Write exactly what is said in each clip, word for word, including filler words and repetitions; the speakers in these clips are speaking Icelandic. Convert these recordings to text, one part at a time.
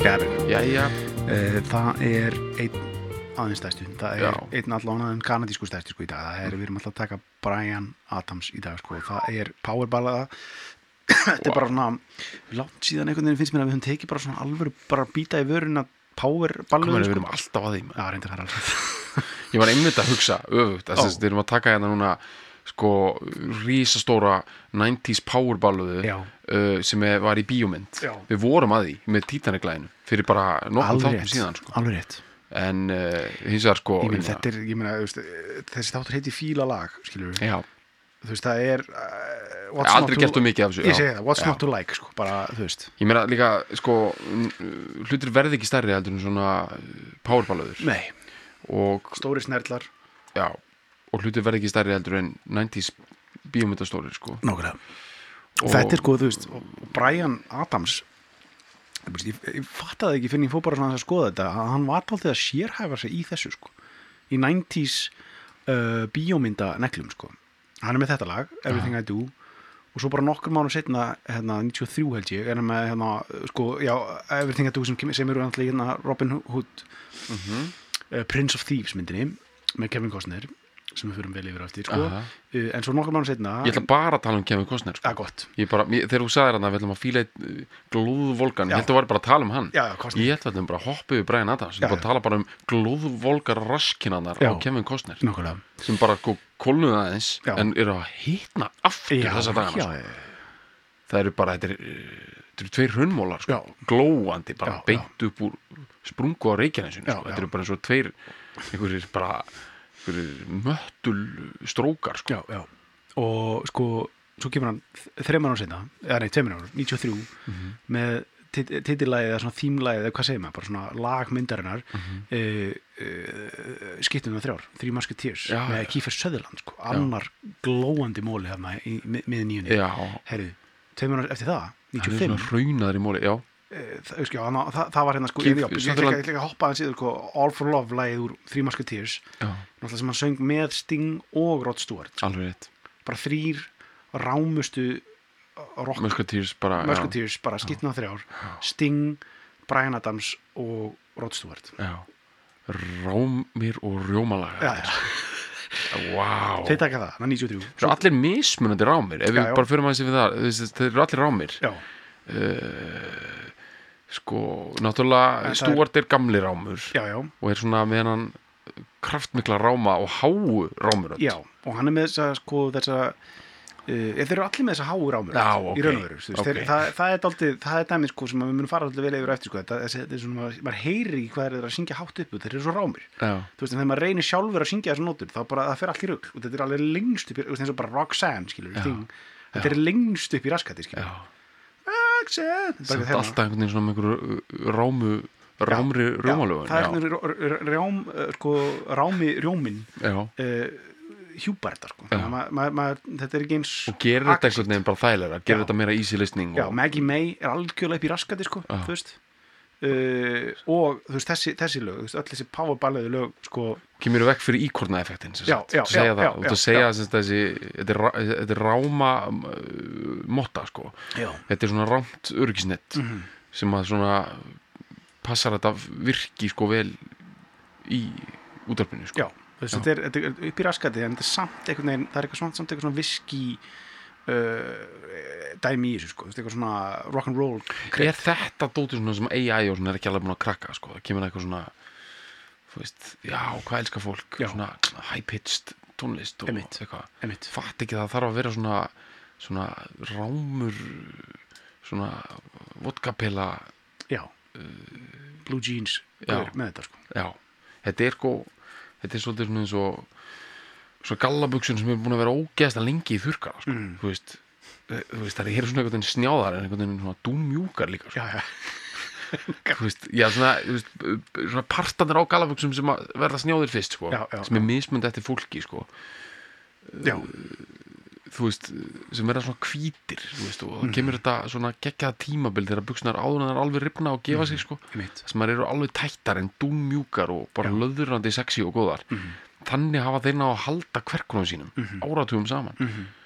Cabin. Jæja. Uh, það er einn aðeins stærstu, það er Já. einn allan kanadísku stærstu sko í dag, það er, við erum alltaf að taka Bryan Adams í dag sko, það er powerballaða. Þetta er bara svona langt síðan einhvern veginn finnst mér að við höfum tekið bara svona alvöru bara býta í vöruna powerballu Komum, við erum alltaf að því. Já, reyndar það er alveg. Ég var einmitt að hugsa öfugt, þess að við erum að taka hérna núna sko rísastóra nineties powerballuðu uh, sem er, var í bíómynd. Já. Við vorum að því með Titanic-læginu fyrir bara nokkuð þáttum síðan sko. Alveg rétt. En uh, hins vegar sko Ég meina, þetta er, ég meina, veist, þessi þáttur heiti Fíla lag, skilur við. Já. Þú veist, það er uh, what's Aldrei not gert to, þú mikið af þessu. Ég segi það, what's Já. not to like, sko, bara, þú veist. Ég meina líka, sko, hlutir verði ekki stærri heldur en svona powerballuður. Nei. Og Stóri snerlar. já, og hlutir verði ekki stærri heldur en nineties bíómyndastórir, sko. Nákvæmlega. Og þetta er sko, þú veist, og Bryan Adams, ég, ég fattaði ekki fyrir ég fór bara svona að skoða þetta, að hann var alltaf að sérhæfa sig í þessu, sko. Í nineties uh, bíómynda neglum, sko. Hann er með þetta lag, Everything I Do, og svo bara nokkur mánu setna, hérna, níutíu og þrjú held ég, er hann með, hérna, sko, já, Everything I Do sem, sem eru alltaf, hérna, Robin Hood, Mhm. uh, Prince of Thieves myndinni, með Kevin Costner, sem við fyrir vel yfir eftir, sko. Aha. Uh, en svo nokkur mánu setna, Ég ætla bara að tala um Kevin Costner, sko. að gott. Ég bara, ég, þegar þú sagðir hann að við ætlum að fíla eitt glóðvolgan, Já. ég held að var bara að tala um hann. Já, já, Costner. Ég held að við ætlum bara að hoppa yfir Bryan Adams, ég Já, ætlum bara að tala bara um glóðvolgar raskinannar Já. á Kevin Costner, Nákvæmlega. sem bara kólnuðu aðeins, Já. en eru að hitna aftur þessa dagana, já, sko. Það eru bara, þetta eru, þetta eru tveir hraunmólar, sko, Já. glóandi, bara Já, beint upp úr sprungu á Reykjanesinu, Já, sko. já. Þetta eru bara eins og tveir, einhverjir bara, einhverjir möttul strókar, sko. já, já. Og sko, svo kemur hann þreymur ára seinna, eða nei, tveimur ára, níutíu og þrjú, Mhm. með tit titillægið eða svona þímlægið, eða hvað segir maður, bara svona lagmyndarinnar, Mhm. uh, uh, skiptum þrjár, Three Musketeers, Já, með já. Kiefer Sutherland, sko, annar glóandi móli þarna í miðið nýjunni. Já, Herðu, tveimur ára eftir það, hann er níutíu og fimm, svona raunaður í móli, já. uh, það, skjá, það, það, það var hérna sko, Kiefer ég, ég, ég, Sutherland- ég, ég, ég hoppaði hans yfir, sko, All for Love lagið úr Three Musketeers, Já, náttúrulega sem hann söng með Sting og Rod Stewart, alveg rétt. bara þrýr rámustu rock Musketeers bara, já. Musketeers, bara skiptum það þrjár, Sting, Bryan Adams og Rod Stewart. Já, rámir og rjómalaga. Já, já. Vá. Þeir taka það, það er níutíu og þrjú. Það eru allir mismunandi rámir, ef Já, við já. bara förum aðeins yfir það, þessi- þeir eru allir rámir. Já, Uh, sko, náttúrulega En það er- Stuart er gamli rámur já, já, og er svona með hann kraftmikla ráma og háu rámur. já, og hann er með þessa, sko, þessa, uh, þeir eru allir með þessa háu rámur, Já, ok. í raun og veru, þú veist, Ok. þeir, það, það er daldið, það er dæmið, sko, sem við munum fara alltaf vel yfir eftir, sko, þetta, þessi, þetta er svona, maður, maður heyrir ekki hvað þeir eru að syngja hátt upp, þeir eru svo rámir, Já, þú veist, en þegar maður reynir sjálfur að syngja þessar nótur, þá bara, það fer allt í rugl, og þetta er alveg lengst upp, í- þú veist, eins og bara Roxanne, skilur, Já. Sting, þetta er lengst upp í raskati, skilur, já. Roxanne, bara Samt hérna. alltaf einhvern veginn svona með einhverju rámu, rámri rjómalögun. Já, það er svona r- r- rjám, uh, sko, rámi rjómin Já. uh, hjúbartar, sko. Já. Ma, ma, ma, þetta er ekki eins Og gerir þetta aggressíft. einhvern veginn bara þægilega, gerir Já. þetta meira easy listening. Já, Og, Maggie May er algjörlega upp í raskati, sko, Já. þú veist uh, og þú veist, þessi, þessi lög, þú veist, öll þessi powerballuðu lög, sko, kemur vekk fyrir íkorna-effektin. sem Já, sagt. já, Þú segja já, það, já, og já, þú segja já. sem sagt þessi, þetta er, rá- þetta er ráma uh, motta, sko. já, Þetta er svona rámt örgisnett Mhm. sem að svona passar þetta virki sko vel í útvarpinu, sko. já, þú veist, þetta er, þetta er upp í raskati, en þetta er samt einhvern veginn, það er eitthvað svona, samt eitthvað svona viski uh, dæmi í þessu, sko, þú veist, eitthvað svona rock'n'roll Er þetta dótið svona sem A I og svona er ekki alveg búin að krakka, sko? Það kemur eitthvað svona, þú veist, já, hvað elskar fólk? Já. Svona high-pitched tónlist og Einmitt. eitthvað. Einmitt. Fatt ekki það þarf að vera svona, svona rámur, svona vodkapela, já, blue jeans Já. gaur með þetta, sko. já. Þetta er sko, þetta er svolítið svona eins og svona gallabuxun sem er búin að vera ógeðslega lengi í þurrkara, sko. Mm. Þú veist, eh, þú veist, það eru svona einhvern veginn snjáðar en einhvern veginn svona dúnmjúkar líka, sko. Já, já, Þú veist, já, svona, þú veist, svona partanir á gallabuxum sem að verða snjáðir fyrst, sko, Já, já, sem er mismund eftir fólki, sko, já, þú veist, sem verða svona hvítir, þú veist, og Mhm. það kemur þetta svona geggjaða tímabil þegar buxunar áður en það er alveg rifna og gefa sig, sko, einmitt. sem maður eru alveg tættar en dúnmjúkar og bara Já. löðurandi sexy og góðar. Mhm. Þannig hafa þeir ná að halda kverkunum sínum Mhm. áratugum saman. Mhm.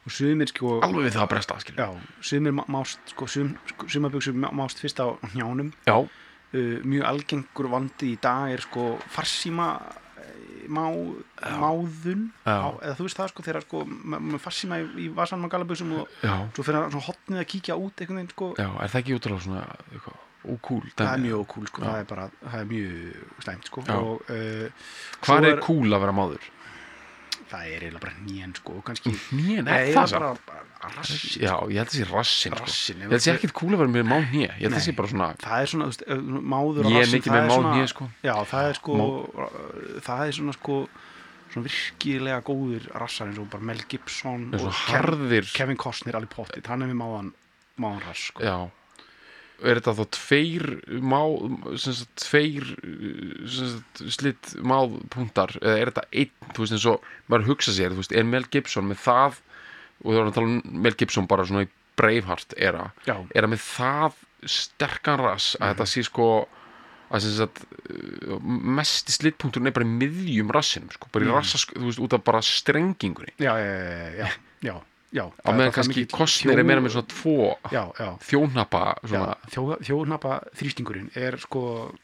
og sumir sko alveg við það að bresta skilur. Já, sumir mást sko, sum, sko sumabuxur mást fyrst á hnjánum já, uh, mjög algengur vandi í dag er sko farsíma má, máðun á, eða þú veist það sko þegar sko með farsíma í, í vasanum á gallabuxum og já. svo fyrir svona hotnið að kíkja út einhvern veginn sko. Já, er það ekki útrúlega svona eitthvað ókúl? Það er mjög ókúl sko, það er bara það er mjög slæmt sko og, uh, hvað er kúl að vera máður? Það er eiginlega bara hnén sko kannski, hnén, er það bara, bara rassin, já, ég held að það sé rassin, rassin sko. Ég held að það sé ekkit kúl að vera með má hnén ég held að það sé bara svona það er svona, þú veist, máður og ég er rassin mikið með má hnén sko já, það er sko má... það er svona sko svona virkilega góður rassar eins og bara Mel Gibson og harðir... Kevin Costner alveg pottið, hann er með máðan máðan rass sko. Já, er þetta þá tveir má, sem sagt, tveir sem sagt, slitt máðpuntar eða er þetta einn, þú veist eins og maður hugsa sér, þú veist, er Mel Gibson með það og það var að tala um Mel Gibson bara svona í Braveheart era Já. Er það með það sterkan rass að mm. þetta sé sko að sem sagt mesti slittpunkturinn er bara í miðjum rassinum sko, bara í mm. rassa, þú veist, út af bara strengingunni Já, já, já, já, já. á meðan kannski Costner er meira með svona tvo já, já. þjóhnappa svona. Já, þjó, þjóhnappa þrýstingurinn er sko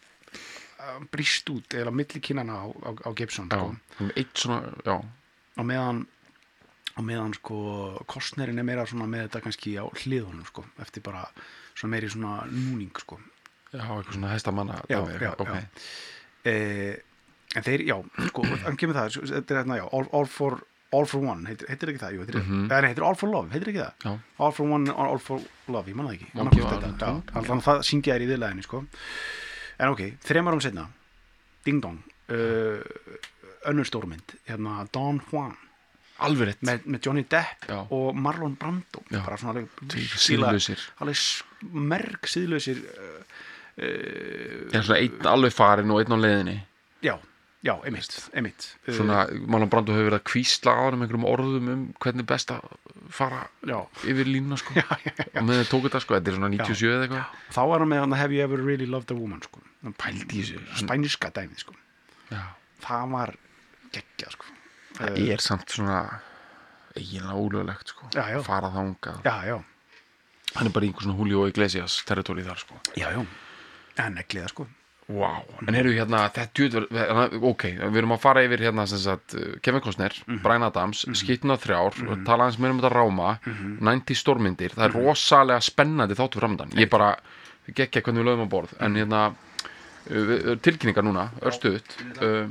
brýst út eða milli kinnana á, á, á Gibson sko. Já, eitt svona, já á meðan á meðan sko Costnerin er meira svona með þetta kannski á hliðunum sko, eftir bara svona meiri svona núning sko Já, eitthvað svona hestamanna Já, já, okay. já. Eh, en þeir, já, sko, hann kemur það þetta er hérna, já, all, all for All for One, heitir, heitir ekki það? Jú, heitir, mm-hmm. Nei, heitir All for Love, heitir ekki það? Já. All for One, All for Love, ég manna það ekki Monkey man þetta, já, þannig að það syngja þær í viðlæðinu, sko en ok, þrem árum setna Ding Dong uh, önnur stórmynd, hérna Don Juan alveg rétt með, með Johnny Depp já. Og Marlon Brando já. Bara svona alveg síðlausir alveg merg síðlausir uh, uh, Já, svona einn alveg farin og einn á leiðinni Já, já, einmitt, einmitt Svona, Marlon Brando hefur verið að kvísla á hann um einhverjum orðum um hvernig best að fara já. Yfir línuna, sko já, já, já. og með þeir tóku þetta, sko, þetta er svona níutíu og sjö eða eitthvað Þá var hann með hann Have You Ever Really Loved a Woman, sko Pældi í þessu Spænirska dæmið, sko já. Það var geggjað, sko Það uh, er samt svona eiginlega ólöglegt, sko já, já. Fara þangað Já, já Hann er bara í einhver svona Julio Iglesias territóri þar, sko Já, já, en negliða, sko Wow, en heyrðu hérna þetta, ok, við erum að fara yfir hérna sem sagt, Kevin Costner, mm -hmm. Bryan Adams mm -hmm. Skitna þrjár, mm -hmm. og tala hans meira um þetta ráma mm -hmm. níutíu stórmyndir, það er mm -hmm. rosalega spennandi þáttu framöndan, ég bara gekkja hvernig við lögum á borð, en hérna tilkynningar núna, örstuðut uh,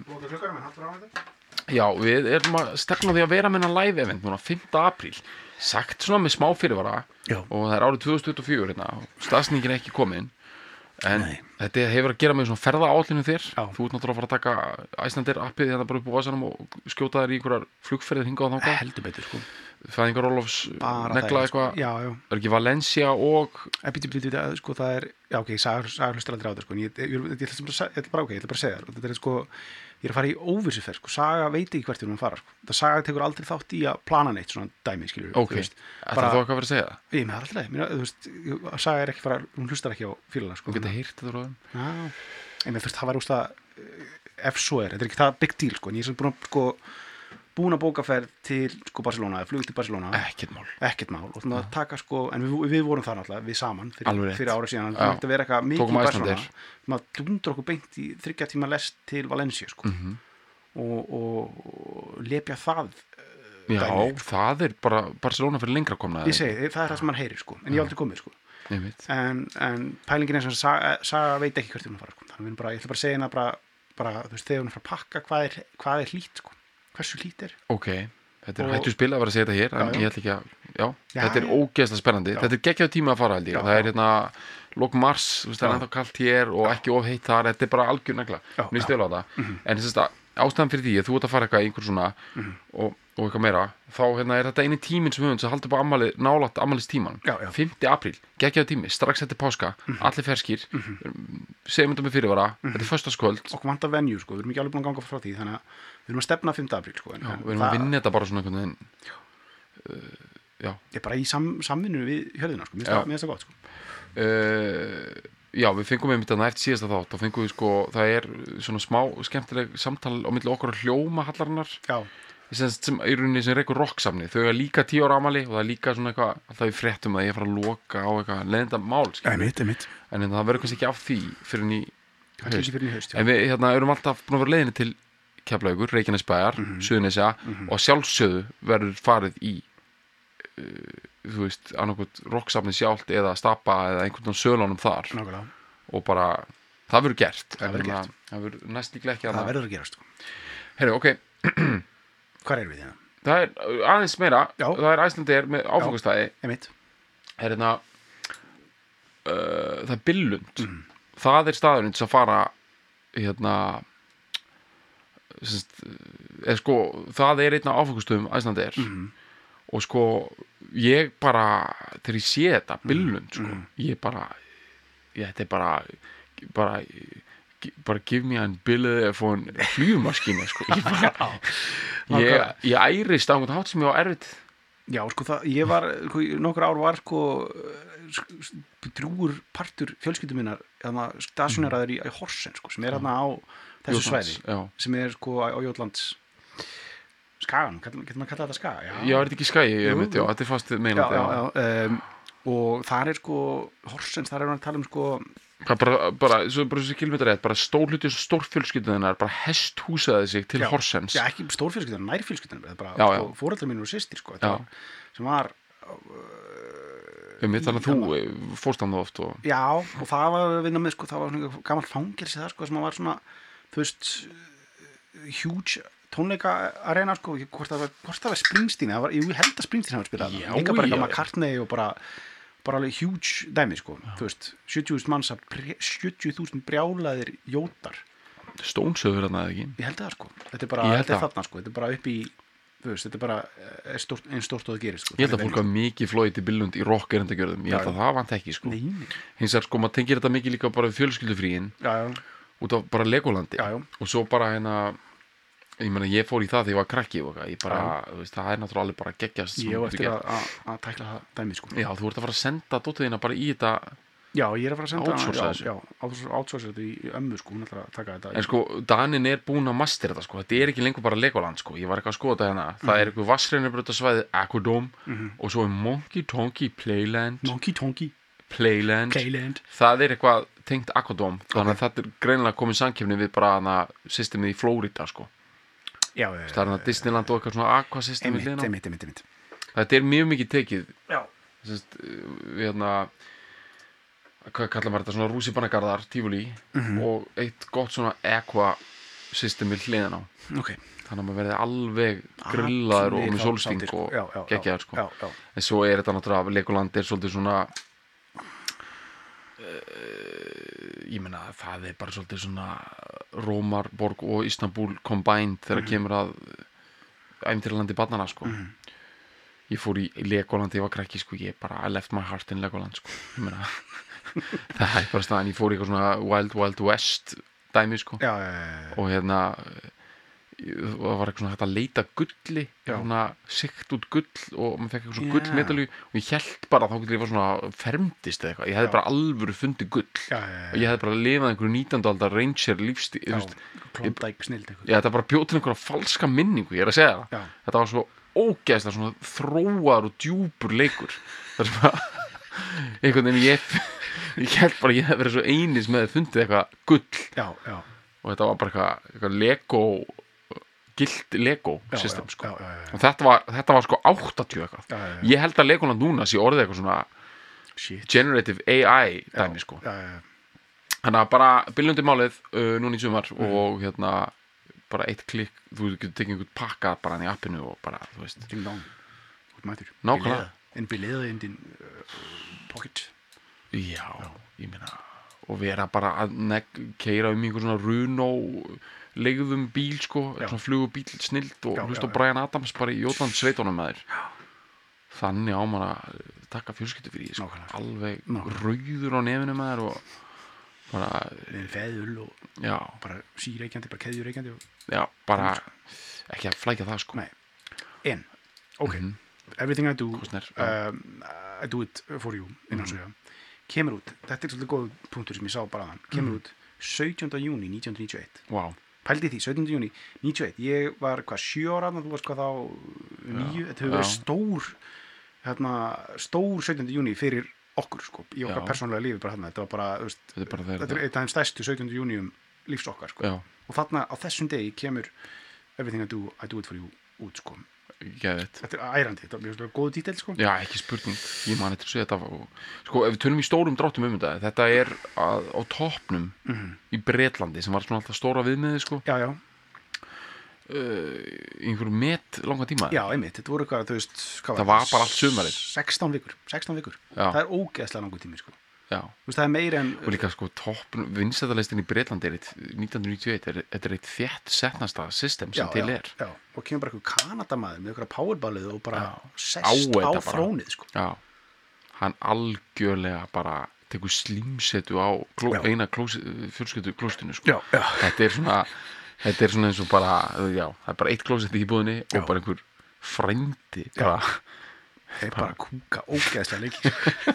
já, við erum að stefna því að vera með hennar live event núna fimmta apríl, sagt svona með smá fyrirvara já. Og það er árið tvö þúsund tuttugu og fjögur hérna, staðsningin er ekki komin en Nei. Þetta hefur að gera með svona ferða áallinu þér Já. Þú ert náttúrulega að fara að taka Icelandair appið hérna bara upp á vasanum og skjóta þér í einhverjar flugferðir hingað og þangað heldur betur, sko Fæðingar Ólafs negla eitthvað já, já Er ekki Valencia og Bíti, bíti, bíti, sko það er já, ok, sagar hlustar aldrei á þetta, sko en ég, ég, ég, ég, ég ætla bara, ok, ég ætla bara að segja þér þetta er sko, ég er að fara í óvissuferð, sko Saga veit ekki hvert við erum að fara, sko það Saga tekur aldrei þátt í að plana neitt svona dæmi, skilur ok, ætla þú eitthvað að vera að segja það? Ég með alltaf, þú veist, Saga er ekki fara hún hlustar ekki á fílana, sko Þú geta heyrt þetta ráðum já, en mér finnst það var úrst að ef svo er, þetta er ekki það big deal, sko en ég er sem búin að, sko búin að bókaferð til sko Barcelona, eða flug til Barcelona ekkert mál, ekkert mál og þannig að taka sko, en við, við vorum það náttúrulega, við saman fyrir, fyrir ára síðan, það ætti að vera eitthvað mikið í Barcelona, maður dundur okkur beint í þriggja tíma lest til Valencia, sko mm -hmm. og, og, og lepja það já, dæmi, sko. Það er bara Barcelona fyrir lengra komna ég segi, það er það sem maður heyrir, sko en ég hef aldrei komið, sko en, en pælingin er sem Saga, Saga veit ekki hvert við erum að fara, sko þannig að bara, ég ætla bara að segja hérna bara, bara þú veist, þegar hún er að fara að pakka hvað er, hvað er hlýtt, sko hversu hlýtt er ok, þetta er hættu spil að vera að segja þetta hér já, en já. Ég ætla ekki að, já, já þetta er já. ógeðslega spennandi, já. Þetta er geggjað tíma að fara held ég, já, það er hérna lok mars, þú veist, það er ennþá kalt hér og já. Ekki of heitt þar, þetta er bara algjör negla mér stölu á það, mm -hmm. en þess að ástæðan fyrir því að þú ert að fara eitthvað í einhver svona mm -hmm. og, og eitthvað meira, þá hérna er þetta eini tíminn sem við höfum sem haldur bara ammali, nálægt ammælistíman fimmta apríl, geggjaður tími, strax eftir páska mm -hmm. allir ferskir mm -hmm. segjum þetta með fyrirvara, mm -hmm. þetta er föstaskvöld og vantar venue, sko, við erum ekki alveg búin að ganga frá því þannig að við erum að stefna fimmta apríl, sko en, já, við erum að vinna þetta bara svona einhvern veginn uh, já, ég er bara í sam, samvinnu við hjörðina, sko, mér finnst það gott, sko uh, já, við fengum með mitt að næft síðasta þátt, þá fengum við sko það er svona smá skemmtileg samtal á milli okkar og hljóma hallarinnar já sem, sem í rauninni sem reykur rocksafni þau er líka tíu ára afmæli og það er líka svona eitthvað það er fréttum að ég fara að loka á eitthvað leiðinda mál einmitt, einmitt. en það verður kannski ekki af því fyrir ný haust. haust en við hérna, erum alltaf búin að vera leiðinni til Keflavíkur, Reykjanesbæjar, mm -hmm. Suðurnesja mm -hmm. og sjálfsögðu verður farið í uh, þú veist, annarkot rocksafni sjálft eða stappa eða einhvern veginn sölunum þar Nákvæmlega. og bara, það verður gert það verður gert það verður næst líklega ekki að það verður að gerast herru, ok hvað er við hérna? það er aðeins meira Já. það er Icelandair með áfangastæði einmitt er hérna uh, það er Billund mm. það er staðurinn til að fara hérna semst, er sko það er einn af áfangastöðum Icelandair mm. og sko ég bara þegar ég sé þetta Billund sko, mm. ég bara ég, þetta er bara bara bara give me an billiði að fá en flugmaskínu sko. ég, bara, ég, ég ærist á einhvern hátt sem ég á erfitt já sko það, ég var sko, nokkur ár var sko drúgur partur fjölskyldu minnar staðsjónaraður í, í Horsen sko, sem er hérna á þessu Jótlands, svæði já. sem er sko á Jótlands Skagan, getur maður að kalla þetta Skaga? Já, já, er þetta ekki Skagi, ég veit, já, þetta er fast meina já, já, já, um, og þar er sko Horsens, þar er hann að tala um sko það er bara, bara, svo bara þessi kilometri rétt, bara stór hluti stórfjölskyldunar, bara hesthúsaði sig til já, Horsens já, ekki stórfjölskyldunar, nærfjölskyldunar bara, já, sko, fóreldrar mínu og systir sko, var, sem var um, þannig að þú fórst hann oft og... já, og það var að vinna með sko, það var svona gammal fangelsi það sko, sem var svona, þú veist huge tónleika arena sko, hvort það var, hvort það var Springsteen, það var, ég held að Springsteen hafa spilað já, líka bara já, eitthvað McCartney og bara bara alveg huge dæmi sko, já. Þú veist sjötíu þúsund manns að sjötíu þúsund brjálaðir jótar Stónsöður þarna eða ekki ég held það sko, þetta er bara, þetta er þarna sko þetta er bara upp í, þú veist, þetta er bara er stórt, einn stórt og það gerir sko ég held að fólk hafa mikið flóið til Billund í rock erindagjörðum, ég held að það vant ekki sko hins vegar sko, maður tengir þetta mikið líka bara fjölskyldufríin út af bara Legolandi já, já. Og svo bara hérna ég meina, ég fór í það þegar ég var krakki og ég bara, þú veist, það er náttúrulega bara geggjast ég var eftir að, að tækla það dæmi sko já, þú ert að fara að senda dóttiðina bara í þetta já, ég er að fara að senda outsourca já, já, outsourca þetta í, í ömmu sko hún ætlar að taka þetta en sko, Danin er búin að mastera þetta sko þetta er ekki lengur bara Legoland sko ég var eitthvað að skoða þetta hérna mm. það er eitthvað vassreinarbrautasvæði Aquadome mm. og svo er Monkey Tonky Playland Monkey Tonky Playland. Playland það er eitthvað tengt Aquadome þannig að þetta er greinilega komið samkeppni við bara hana systemið í Florida sko já, það er það Disneyland og eitthvað svona aquasystem einmitt, einmitt, einmitt, einmitt. þetta er mjög mikið tekið já Sest, við hérna hvað kallar maður þetta, svona rússíbanagarðar tífuli mm -hmm. og eitt gott svona aquasystem við hliðin á okay. þannig að maður verði alveg grillaður og með sólsting sko. og geggjaður sko. já, já. en svo er þetta náttúrulega Legoland er svolítið svona uh, ég meina það er bara svolítið svona Rómarborg og Istanbul combined þegar mm -hmm. kemur að ævintýralandi barnana sko mm -hmm. ég fór í Legoland þegar ég var krakki sko ég bara I left my heart in Legoland sko ég meina það er bara staðan, ég fór í eitthvað svona Wild Wild West dæmi sko já, já, já. og hérna það var eitthvað svona hægt að leita gulli svona sikt út gull og maður fekk eitthvað svona gullmedalju og ég held bara þá getur ég var svona fermdist eða eitthvað, ég hefði já. Bara alvöru fundið gull já, já, já. og ég hefði bara lifað einhverju nítjándu aldar ranger lífstíl klondæk snild já þetta bara bjóð til einhverja falska minningu ég er að segja það, já. Þetta var svo ógeðslega svona þróar og djúpur leikur það er svona einhvern veginn ég ég held bara ég hef verið svo einis með að fundið eitthvað gull já, já. og þetta var bara eitthvað, eitthvað Lego gilt Lego já, system já, sko. já, já, já. og þetta var, þetta var sko áttatíu eitthvað já, já, já. ég held að Legoland núna sé orðið eitthvað svona Shit. generative A I dæmi sko já, já, já. þannig að bara byllundi málið uh, núna í sumar mm. og hérna bara eitt klikk, þú getur tekið einhvern pakka bara hann í appinu og bara, þú veist ding dong, út mætur nákvæmlega en bileða in din uh, pocket já, já, ég meina og vera bara að keira um einhver svona Runo leigðum bíl sko, já. Svona flugubíl snild og já, hlust já, á Bryan Adams bara í Jótland sveitunum með þér þannig á maður að taka fjölskyldu fyrir því sko. alveg Nákvæmlega. Rauður á nefinu með þér og bara feðul og já. Bara síreikjandi, bara keðjureikjandi og... já, bara ekki að flækja það sko nei, en, ok mm -hmm. everything I do um, I do it for you innan mm -hmm. svo kemur út, þetta er svolítið góð punktur sem ég sá bara þann kemur mm -hmm. út sautjánda júní nítján hundruð níutíu og eitt wow. pældi því, sautjánda júní níutíu og eitt, ég var hvað sjö ára þú varst hvað þá níu, þetta hefur verið stór hérna, stór sautjánda júní fyrir okkur sko, í okkar Já. persónulega lífi bara þarna, þetta var bara, þú veist, Þetta er bara þeirra þetta er eitt af þeim stærstu sautjánda júní um lífs okkar sko, Já, og þarna á þessum degi kemur Everything I Do, I Do It For You út sko, geðveikt. þetta er ærandi, þetta er mjög góð dítill sko. Já, ekki spurning, ég man eftir að segja þetta og, sko, ef við tölum í stórum dráttum um þetta þetta er að, á toppnum Mhm. í Bretlandi sem var svona alltaf stóra viðmiði sko, Já, já, uh, í einhverju met langa tíma já, einmitt, þetta voru eitthvað, þú veist, hvað Það var bara allt sumarið. sextán vikur, sextán vikur, Já. það er ógeðslega langur tími sko, Já. þú veist, það er meira en Og líka sko toppnum, vinsættarlistin í Bretlandi er eitt, nítján hundruð níutíu og eitt, er, þetta er eitt þétt setnasta system sem já, til já, er já, og kemur bara eitthvað Kanadamaður með eitthvað powerballið og bara Já. Á sest á, þetta bara. þrónið sko. Já, hann algjörlega bara tekur slímsetu á kló, Já. eina fjölskyldu klóstinu sko. Já, já, þetta er svona þetta er svona eins og bara, já, það er bara eitt klósett í búðinni Já. og bara einhver frændi bara, það er bara að kúka ógeðslega lengi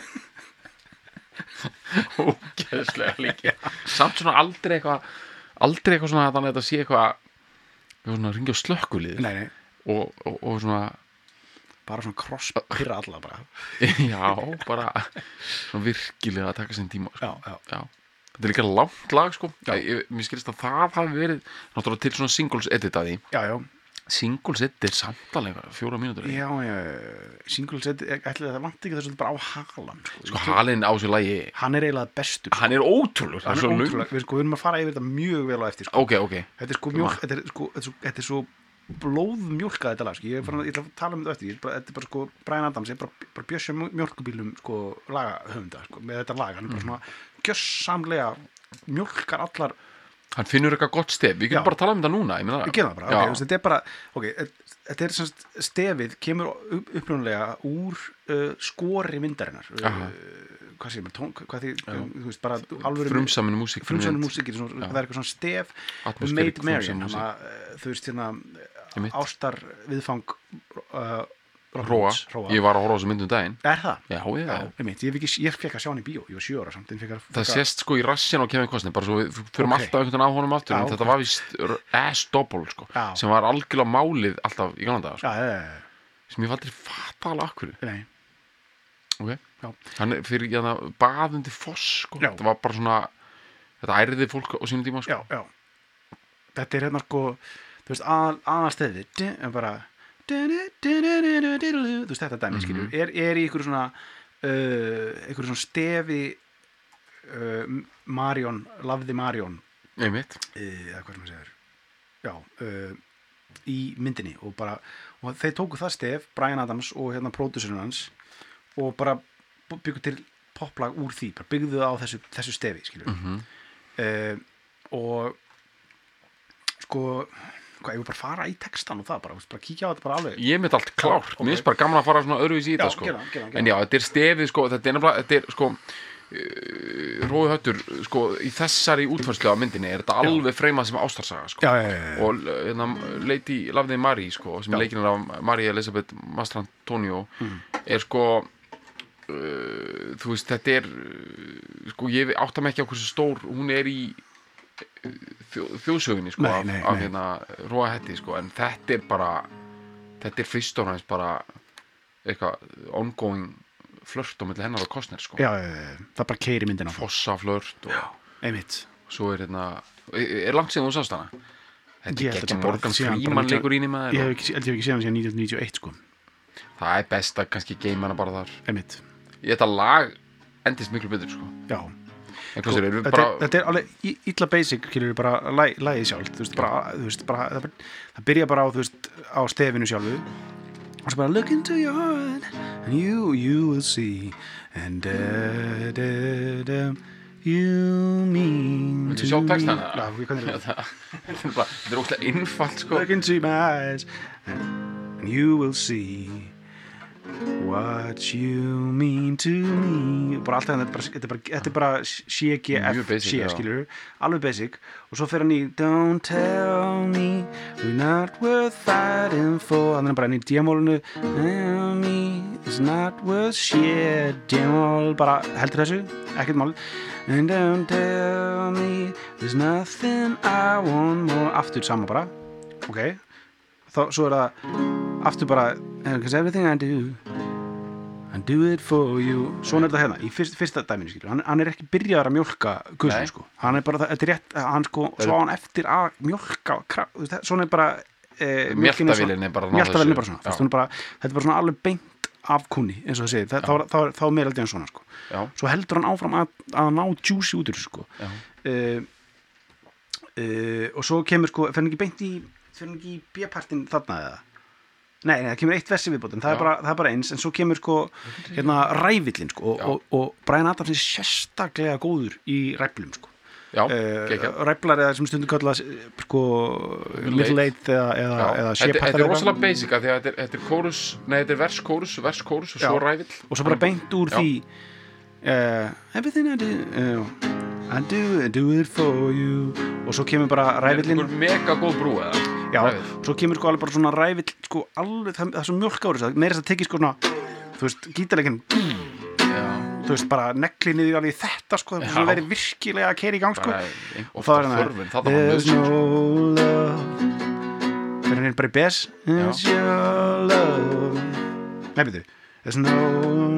ógeðslega líki samt svona aldrei eitthvað aldrei eitthvað svona þannig að þetta sé eitthvað eitthvað svona ringi á slökkulið Nei, nei, og, og, og svona bara svona kross pyrra alla bara já, bara svona virkilega að taka sinn tíma sko. Já, já, Já. Þetta er líka langt lag sko. Já. ég, mér skilist að það hafi verið náttúrulega til svona singles edit að því já, já, singles edit er samtalega fjóra mínútur já, já single set, ætli það vanti ekki þessu bara á halan sko. sko halinn á sér lagi Hann er eiginlega bestur sko. hann er ótrúlur Hann er ótrúlega, við sko, við erum að fara yfir þetta mjög vel á eftir sko. ok, ok, Þetta er sko mjólk, þetta er sko, þetta er svo, þetta er svo blóðmjólkað þetta lag sko. Ég er farin að, ég ætla að tala um þetta eftir, Ég er bara, þetta er bara sko, Bryan Adams er bara, bara bjössa mjólkubílum sko, lagahöfunda sko, með þetta lag, hann er bara svona gjössamlega mjólkar allar, hann finnur eitthvað gott stef við Já. getum bara að tala um þetta núna ég meina það. við gerum það bara, Já. ok, þú veist, þetta er bara, ok, þetta er semst, stefið kemur upp, upprunalega úr uh, skori myndarinnar, Aha. uh, hvað segir maður, tón, hvað því, þú veist, bara alvöru frumsaminu músík fyrir frumsaminu mynd. músík, það er eitthvað svona stef Atmospheric Maid Marian, frumsaminu hana, uh, þú veist, hérna Einmitt. ástar viðfang uh, Hróa, Hróa. ég var að horfa á þessu myndum daginn Er það? já, já, Já, einmitt, ég, hef ekki, ég fekk að sjá hann í bíó, ég var sjö ára samt en fekk að, það fekk að, sést sko í rassinu á Kevin Costner bara svo við fyrir Ok. alltaf einhvern veginn á honum aftur Já, en ok. þetta var vist ass-double sko, Já. sem var algjörlega málið alltaf í galanda sko, Já, já, sem ég var aldrei fatta alveg akkur já, nei, okay. Já. hann er fyrir hérna, baðundi foss sko. Já. þetta var bara svona þetta ærði fólk á sínum tíma sko. já, já Þetta er hérna sko, þú veist, að, aðalstefið en bara þú veist, þetta dæmi, skilur er, er í ykkur svona uh, ykkur svona stefi uh, Marion, lafði Marion einmitt eða hvað er maður segir já, uh, í myndinni og bara, og þeir tóku það stef Bryan Adams og hérna pródúserinn hans og bara byggu til poplag úr því, bara byggðu það á þessu, þessu stefi, skilur mm uh, og sko hvað, ég vil bara fara í textan og það bara, veist, bara kíkja á þetta bara alveg ég mitt allt klárt, Já, ok. mér finnst bara gaman að fara svona öðruvísi í Já, þetta sko. gera það, gera það, gera en já, þetta er stefið sko, þetta er nefnilega þetta er sko uh, Rói Höttur sko, í þessari útfærslu á myndinni er þetta alveg freimað sem ástarsaga sko. já, já, já, já. og hérna, Lady Love Thee Mary sko, sem Já. leikinn er af María Elisabeth Mastrantonio Mhm. er sko uh, þú veist, þetta er uh, sko, ég átta mig ekki á hversu stór hún er í þjó, þjóðsögunni sko, Nei, af, nei, af nei. hérna Róa Hetti sko, en þetta er bara þetta er fyrst og næst bara eitthvað ongoing flört á milli hennar og Costner sko. já, já, já, það bara keiri myndina fossa flört og einmitt svo er hérna er, er langt síðan þú sást hana þetta Ég er held ekki að bara Morgan síðan bara Freeman nítján- leikur ín í ég maður hef og ekki, held ég hef ekki séð hann síðan nítján hundruð níutíu og eitt sko, það er best að kannski geima hana bara þar einmitt ég þetta lag endist miklu betur sko. já, en hvað sér, erum við þetta, bara er, þetta er alveg í- illa basic, skilur bara læ- lagið sjálf, þú veist, bara, þú veist, bara það, það byrja bara á, þú veist, á stefinu sjálfu og svo bara look into your heart and you, you will see and da, da, da, you mean Viltu sjá textann, eða? Já, við kannum þetta þetta er bara- þetta er óslega einfalt sko. look into my eyes and you will see what you mean to me bara alltaf þetta er bara, þetta er bara, þetta er bara C, G, Mjög F, basic, C já. skilur alveg basic og svo fer hann í don't tell me we're not worth fighting for þannig er bara hann í D-mólinu tell me is not worth shit Demol, bara heldur þessu ekkert mál and don't tell me there's nothing I want more aftur sama bara ok, þá svo er það aftur bara because everything I do I do it for you svona er þetta hérna, í fyrst, fyrsta dæminu skilur hann, hann er ekki byrjaður að mjólka guðsum sko. Hann er bara, þetta er rétt hann sko, svo á hann eftir að mjólka svona er bara eh, mjöltavílinni bara mjöltavílinni bara svona, fyrst, bara þetta er bara svona alveg beint af kúnni eins og það segir, þá, þá, þá, þá er meira aldrei en svona sko. Svo heldur hann áfram að, að ná juicy út úr sko. uh, uh, og svo kemur sko, fer hann ekki beint í fer hann ekki í B-partin þarna eða Nei, nei, það kemur eitt versi viðbót en það er, bara, það er bara eins en svo kemur sko hérna rævillinn sko og, og, og Bryan Adams er sérstaklega góður í ræflum sko Já, uh, ræflar eða sem stundum kallast sko middle eight eða, eða, eða Þetta er rosalega basic að því að þetta er, þetta er chorus, nei þetta er vers chorus, vers chorus og svo rævill og svo bara beint úr Já. Því uh, everything I do uh, I do, I do it for you og svo kemur bara rævillinn Það er mega góð brú eða Já, rævill. Svo kemur sko alveg bara svona rævill sko alveg, það, það er svo mjólk ári meira þess að tekið sko svona þú veist, gítarleikin þú veist, bara negli niður alveg þetta sko það er verið virkilega að keyra í gang sko bara, og það er hérna There's no love fyrir henni bara í bes It's your love Nei, betur There's no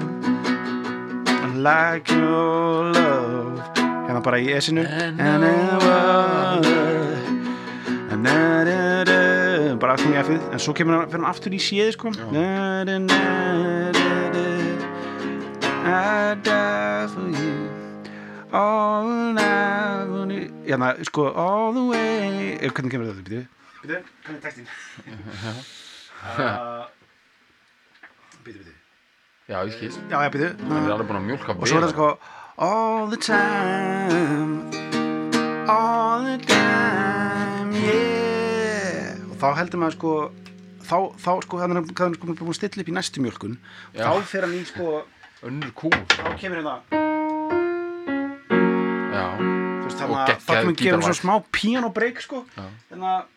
like your love hérna bara í esinu and never and da, da, da, bara að koma í F-ið en svo kemur hann, fyrir hann aftur í séð sko da, da, da, da, da, I die for you all I want you hérna, sko, all the way hvernig kemur þetta, býtu? Býtu, hvernig er textin? Býtu, býtu Já, ég skil Já, já, býtu Það er alveg búin að mjólka og svo er það sko all the time all the time yeah og þá heldur maður sko þá, þá sko hann er hann sko búin að stilla upp í næstu mjólkun og þá fer hann í sko önnur kúr þá kemur hérna Já þú veist þannig að þá kemur gefur svona smá piano break sko þannig að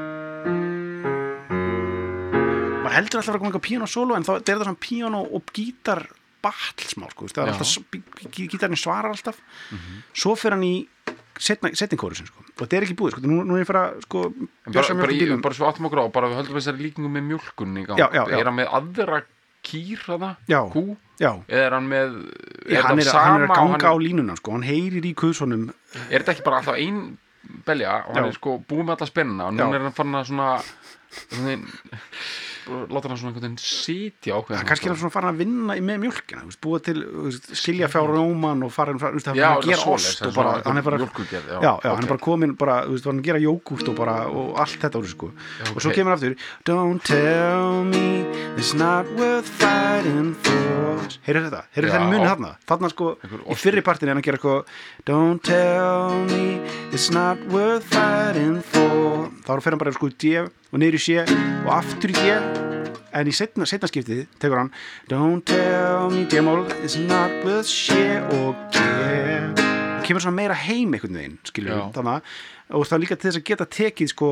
maður heldur alltaf að koma eitthvað piano solo en þá er það svona piano og gítar battle smá sko það er alltaf gítarinn svarar alltaf mm-hmm. svo fer hann í setning kórusin sko og þetta er ekki búið sko nú, nú er ég fyrir að sko bara, bara, í, bara svo áttum okkur á bara við höldum þessari líkingu með mjólkunni í gang já, já, já. Er hann með aðra kýr hana kú já. Eða er hann með er hann, er, hann er að ganga hann... á línuna sko hann heyrir í kuðsonum er þetta ekki bara alltaf ein belja og hann já. Er sko búið með alla spennina og nú er hann farin að svona, svona láta hann svona einhvern veginn sitja á það er kannski hann svona farin að vinna með mjólkina veist, búið til veist, skilja fjárróman og farin veist, að gera ost og bara hann er bara, já, já, já, okay. hann er bara komin bara, veist, hann gera jógúrt og bara og allt þetta úr sko. Já, okay. Og svo kemur hann aftur Don't tell me it's not worth fighting for heyrðu þetta, heyrðu þetta muni þarna þarna sko, í fyrri partinu er hann að gera sko Don't tell me it's not worth fighting for þá fer hann bara sko D og niður í sé og aftur í D en í setna, setna skiptið tekur hann Don't tell me D-mól it's not worth shit og G og kemur svona meira heim einhvern veginn skilur við þannig og það líka til þess að geta tekið sko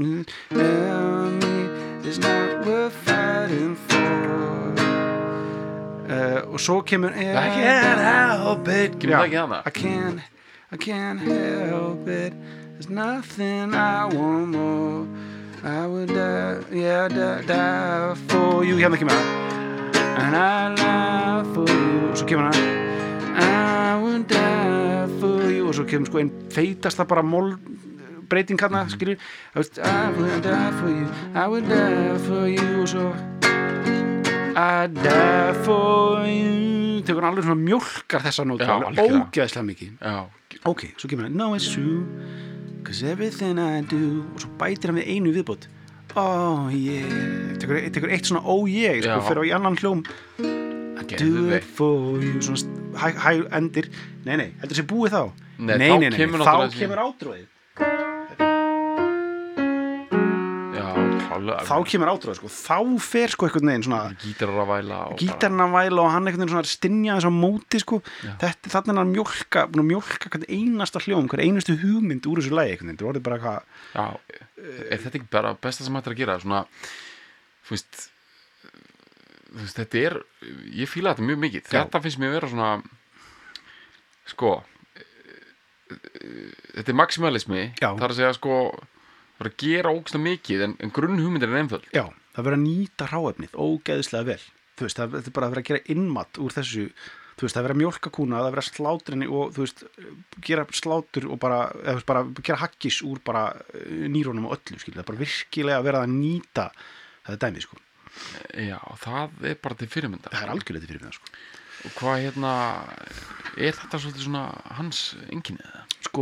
Tell me it's not worth fighting for uh, og svo kemur I can't help it kemur það ekki hana I can't, I can't help it there's nothing I want more I would die, yeah, die, die for you hérna kemur það and I lie for you og svo kemur það I would die for you og svo kemur sko einn feitasta bara mól breyting hérna skilur I would die for you I would die for you og svo I die for you tekur hann alveg svona mjólkar þessa nótu ógeðslega mikið já. Ok, svo kemur hann No it's true Cause everything I do og svo bætir hann við einu viðbót oh yeah tekur, tekur eitt svona oh yeah sko, fyrir á í annan hljóm I do it for you svona hæ, hæ endir nei nei, heldur þessi búið þá nei, nei, þá nei, nei, kemur, nei. Þá kemur átróið klálega þá kemur átróið sko þá fer sko einhvern veginn svona gítarinn að væla og, gítarinn að væla og hann einhvern veginn svona stinja þess á móti sko þetta þarna er hann mjólka búin að mjólka hvern einasta hljóm hvern einustu hugmynd úr þessu lagi einhvern veginn þú voruð bara eitthvað já er þetta ekki bara besta sem hægt er að gera svona þú veist þú veist, þetta er ég fíla þetta mjög mikið, Já. þetta finnst mér vera svona sko þetta er maximalismi Já. það er að segja sko bara að gera ógeðslega mikið en, en grunnhugmyndir er einföld Já, það verður að nýta hráefnið ógeðslega vel, þú veist, það þetta er bara að vera að gera innmat úr þessu, þú veist, það verður að mjólka kúna, það verður að slátrinni og þú veist, gera slátur og bara, eða þú veist, bara gera haggis úr bara eh, nýrónum og öllu, skilja, það er bara virkilega að vera að nýta þetta dæmi, sko. já, það er bara til fyrirmynda Það er algjörlega til fyrir það, sko. og hvað hérna er þetta svolítið svona hans einkenni eða? Sko,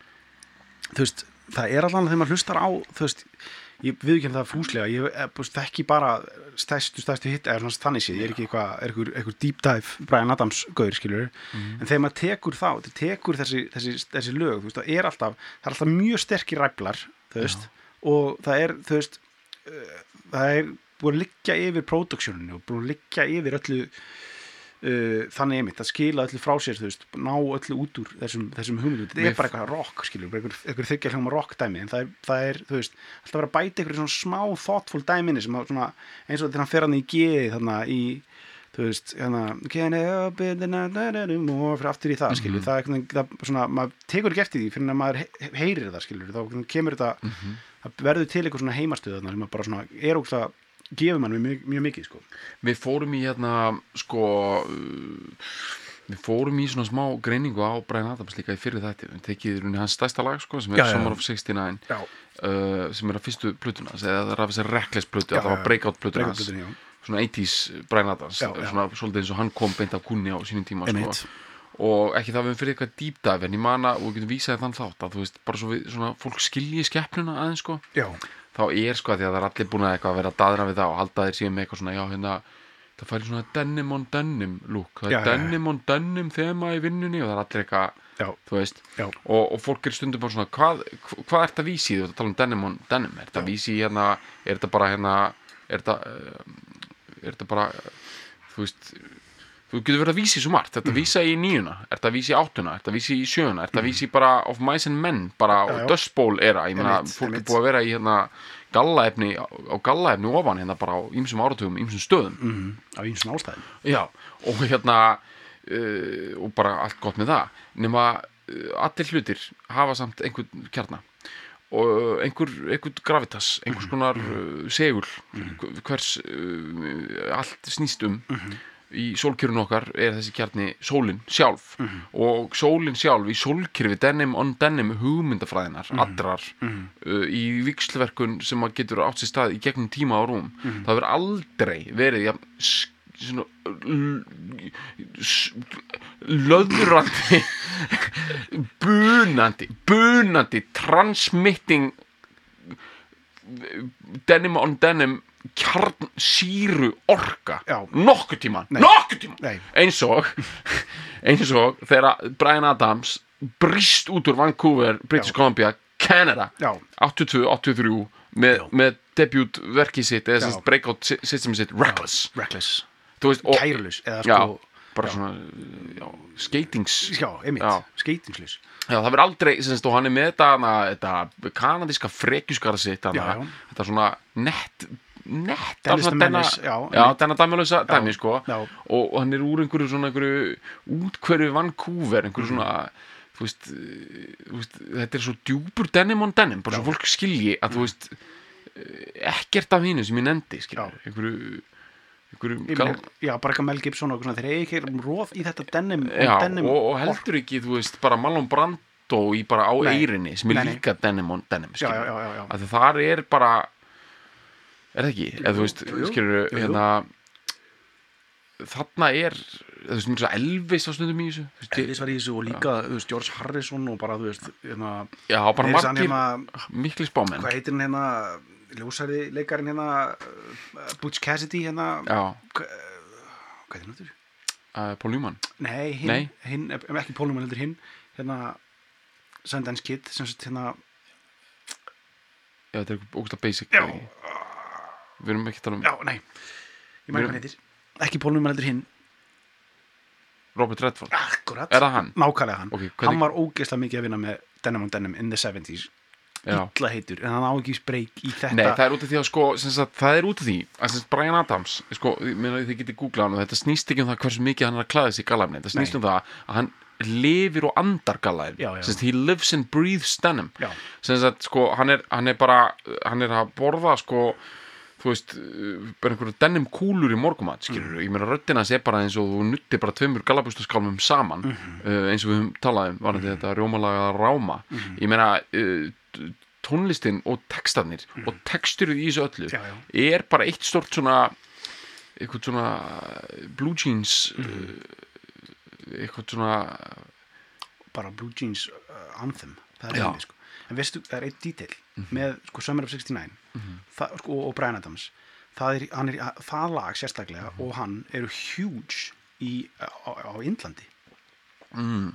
þú veist, það er allan þegar maður hlustar á, þú veist, ég viðurkenni það fúslega, ég eh, þú veist, þekki bara stærstu, stærstu hitt, eða svona þannig séð, ég er ekki eitthvað, er eitthvað, eitthvað deep dive Bryan Adams gaur, skilur, en þegar maður tekur þá, þegar tekur þessi, þessi, þessi lög, þú veist, það er alltaf, það er alltaf mjög sterkir ræflar, þú veist, og það er, þú veist, uh, það er búið að liggja yfir productioninu og búið að liggja yfir öllu uh, þannig einmitt, að skila öllu frá sér, þú veist, ná öllu út úr þessum, þessum hugmyndum, þetta Mér- er bara eitthvað rock, skilur, bara einhver, einhver þykja hljóma rock dæmi, en það er, það er, þú veist, alltaf vera að bæta einhverju svona smá thoughtful dæminni sem að svona, eins og þegar hann fer hann í geði þarna í, þú veist, hérna, can I up in the night, more, fyrir aftur í það, skilur, það er einhvern veginn, það svona, maður tekur ekki eftir því fyrir að maður he- heyrir það, skilur, þá kemur þetta, það verður til eitthvað svona heimastuð þarna sem að bara svona, er ógst gefur mann mjög, mjög mikið, sko. Við fórum í hérna sko uh, við fórum í svona smá greiningu á Bryan Adams líka í fyrir þetta við tekið í rauninni hans stærsta lag sko sem er Já, já, Summer já. of sixty-nine Já, uh, sem er að fyrstu plötuna eða það er að þessi Reckless plötu Já, það var já. breakout plötuna hans breykablutin, já. svona eighties Bryan Adams Já, já. svona svolítið eins og hann kom beint af kunni á sínum tíma Einmitt. sko. og ekki það við fyrir eitthvað deep dive en ég mana og við getum vísaði þann þátt að þú veist bara svo við, svona fólk skilji skeppnuna aðeins sko Já, þá er sko að því að það er allir búin að eitthvað að vera að daðra við það og halda þeir síðan með eitthvað svona já hérna það færi svona denim on denim look það er Já, já, já. denim on denim þema í vinnunni og það er allir eitthvað já, þú veist já, og, og fólk er stundum bara svona hvað, hvað er þetta vísi þú ert að tala um denim on denim er þetta vísi hérna er þetta bara hérna er þetta uh, er þetta bara þú veist þú getur verið að vísi svo margt, þetta vísa í níuna er þetta vísi í áttuna, er þetta vísi í sjöuna er þetta vísi bara of mice and men bara Já, já. Dust Bowl era, ég meina Einmitt, fólk er einmitt. búið að vera í hérna gallaefni, á á gallaefni ofan hérna bara á ýmsum áratugum, ýmsum stöðum mhm, á ýmsum ástæðum. já, og hérna uh, og bara allt gott með það nema uh, allir hlutir hafa samt einhvern kjarna og einhver, einhver gravitas einhvers konar uh, segul hvers uh, allt snýst um í sólkjörun okkar er þessi kjarni sólin sjálf og sólin sjálf í sólkjörfi denim on denim hugmyndafræðinar allrar uh, í víxlverkun sem að getur átt sér stað í gegnum tíma á rúm það verður aldrei verið ja, svona l- s- löðrandi bunandi bunandi transmitting denim on denim kjarn síru orka Já. nokkuð tíman, Nei. nokkuð tíman Nei. eins og eins og þegar Bryan Adams brýst út úr Vancouver, British Já. Columbia, Canada Já, áttatíu og tvö áttatíu og þrjú með, Já. með debut verkið sitt eða Já. sem sagt breakout si- system sitt Reckless reckless, þú veist, og, kærulus, eða já, sko, bara svona já, skatings já, einmitt, Já. skeitingslus. Já, það verður aldrei, sem sagt, og hann er með þetta, hana, þetta kanadíska frekjuskara sitt, hana, Já, já. þetta svona nett, nett, Dennis svona the denna- Menace, já, já, einmitt. denna dæmjulösa dæmi, sko, já. og, og hann er úr einhverju svona einhverju útkverju Vancouver, einhverju Mhm. svona, þú veist, eh, þú veist, þetta er svo djúpur denim on denim, bara svo fólk skilji að, þú veist, eh, ekkert af hínu sem ég nefndi, skilji, Mhm. Já. einhverju, einhverju Ég gal... meina, já, bara eitthvað Mel Gibson og eitthvað svona, þeir eigi ekki róð í þetta denim Já, og denim og, og heldur ekki, þú veist, bara Marlon Brando í bara á Nei. eyrinni sem er Nei, nei. líka denim on denim, Já, skilur já, já, já, já. að þar er bara er það ekki, eða þú veist, jú, jú. skilur Jú, jú. hérna þarna er, þú veist, mjög svo Elvis á stundum í þessu, þú veist, Elvis var í þessu og líka, þú veist, George Harrison og bara, þú veist, hérna, já, bara meira að segja margir hann hérna, mikli spámenn, hvað heitir hann hérna, ljósæri leikarinn hérna, uh, Butch Cassidy hérna, já, hva- hvað heitir hann þetta? uh, Paul Newman Nei, hinn, Nei. hinn, eh, ekki Paul Newman heldur hinn, hérna, Sundance Kid, sem sagt, hérna, já, þetta er ógæslega basic já, er ekki? við erum ekki að tala um já, nei, ég mæli hvað hann heitir, ekki Paul Newman heldur hinn, Robert Redford, akkurat, er það hann? nákvæmlega hann, Ok, hvernig- hann var ógeðslega mikið að vinna með Denim on Denim in the seventies Já. illa heitur en hann á ekki spreyk í þetta Nei, það er út af því að sko sem sagt, það er út af því að sem sagt, Bryan Adams sko, ég meina þið getið googlað hann og þetta snýst ekki um það hversu mikið hann er að klæða sig í gallaefni þetta snýst Nei. um það að hann lifir og andar gallaefni Já, já. sem sagt, he lives and breathes denim Já. sem sagt, sko, hann er, hann er bara hann er að borða sko þú veist, bara einhverju denim kúlur í morgumat, skilur mm. ég meina röddina sé bara eins og þú nutti bara tveimur gallabustaskálmum saman mm -hmm. uh, eins og við höfum talað um, var þetta mm -hmm. þetta rjómalaga ráma mm -hmm. ég meina uh, tónlistin og textarnir mm. og texturuð í þessu öllu já, já. er bara eitt stort svona eitthvað svona blue jeans mm. uh, eitthvað svona bara blue jeans uh, anthem það er Já. einnig sko en veistu, það er eitt detail mm -hmm. með sko Summer of sixty-nine mm -hmm. það, sko, og Bryan Adams það, er, hann er, það lag sérstaklega mm -hmm. og hann eru huge í, á, á Indlandi mm.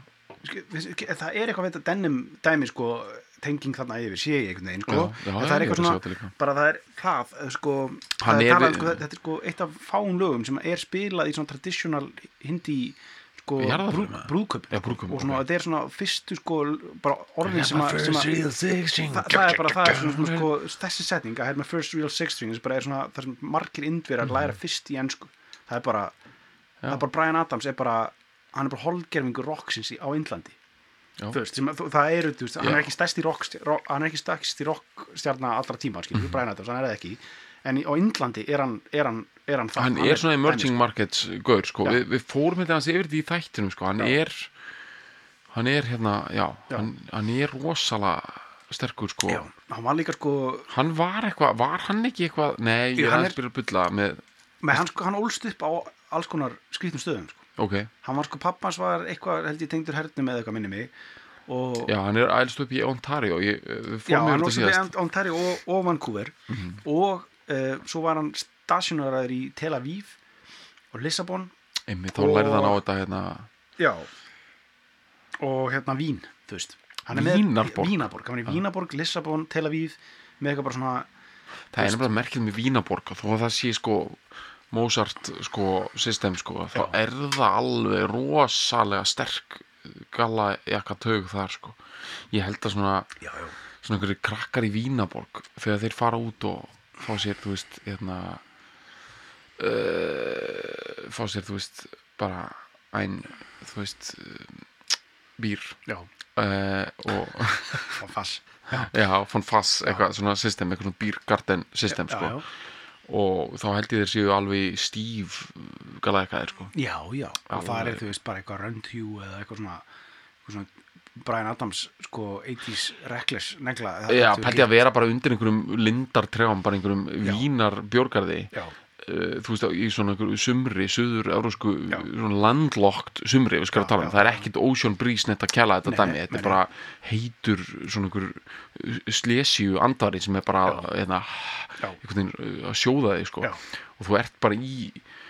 það er eitthvað veit að denim dæmi sko tenging þarna yfir sé ég einhvern veginn sko Já, já, en það er ég eitthvað er að sjá þetta svona líka. bara það er það sko, Hann það er talað, við- sko þetta er sko eitt af fáum lögum sem er spilað í svona traditional hindi sko Jarðarförum, brú, eða? brúðköp Já, brúðkaupum, og svona ok. þetta er svona fyrstu sko bara orðin sem að sem að- real six string Þa, það er bara það er svona, svona sko, þessi setning að hérna með first real six string bara er svona það sem margir indverjar læra fyrst í ensku það er bara, það er bara Bryan Adams er bara, hann er bara holdgerfingur rocksins í- á Indlandi Já. þú veist, sem, að- þú- það eru, þú veist, hann Já. er ekki stærsti rock, rock hann er ekki stærsti rockstjarna allra tíma, skilur, mm -hmm. Bryan Adams, hann er það ekki en í, á Indlandi er hann er hann, er hann, það, hann er svona emerging markets gaur sko, Já. Vi, við fórum þetta hans yfir því í þættinum sko, hann Já. er hann er hérna, já, Já. Hann, hann er rosalega sterkur sko já, hann var líka sko hann var eitthvað, var hann ekki eitthvað nei, ég Jú, er hann aðeins er- byrja að bulla með, með hann, sko, hann ólst upp á alls konar skrýtnum stöðum sko. ok, hann var sko, pappans var eitthvað held ég tengdur hernum eða eitthvað minni mig og já, hann er ælst upp í Ontario ég, við Já, fórum hann yfir ólst þetta upp í síðast Ont- Ontario og, og Vancouver og uh, svo var hann stationaraður í Tel Aviv og Lissabon einmitt, þá og- lærði hann á þetta hérna, já og hérna Vín, þú veist hann er með- Vínarborg. Vínarborg, hann er í Vínarborg, Lissabon, Tel Aviv með eitthvað bara svona það er nefnilega merkið með Vínaborg og þó að það sé sko Mozart sko system sko, þá Já. er það alveg rosalega sterk galla jakka taug þar sko ég held að svona já, já, svona einhverjir krakkar í Vínaborg þegar þeir fara út og fá sér, þú veist, hérna uh, fá sér, þú veist, bara ein, þú veist uh, býr já, uh, og og fass já, von Fass, eitthvað svona system, eitthvað svona býrgarden system, já, sko já, og þá held ég þeir séu alveg stíf galaðikaðir, sko já, já og það Alveg. er, þú veist, bara eitthvað Run Hugh eða eitthvað svona, eitthvað svona Bryan Adams, sko, eighties reckless negla Já, pælti að vera bara undir einhverjum lindartrjám, bara einhverjum Já. vínar bjórgarði já, uh, þú veist, í svona einhverju sumri suður eurósku, Já. svona landlocked sumri, við skar að Já, tala um, já, það er já. ekkit ocean breeze neitt að kæla þetta Nei, dæmi, þetta nei, er bara heitur svona einhver slesju andari sem er bara hérna, Já. einhvern veginn uh, að sjóða þig, sko Já. og þú ert bara í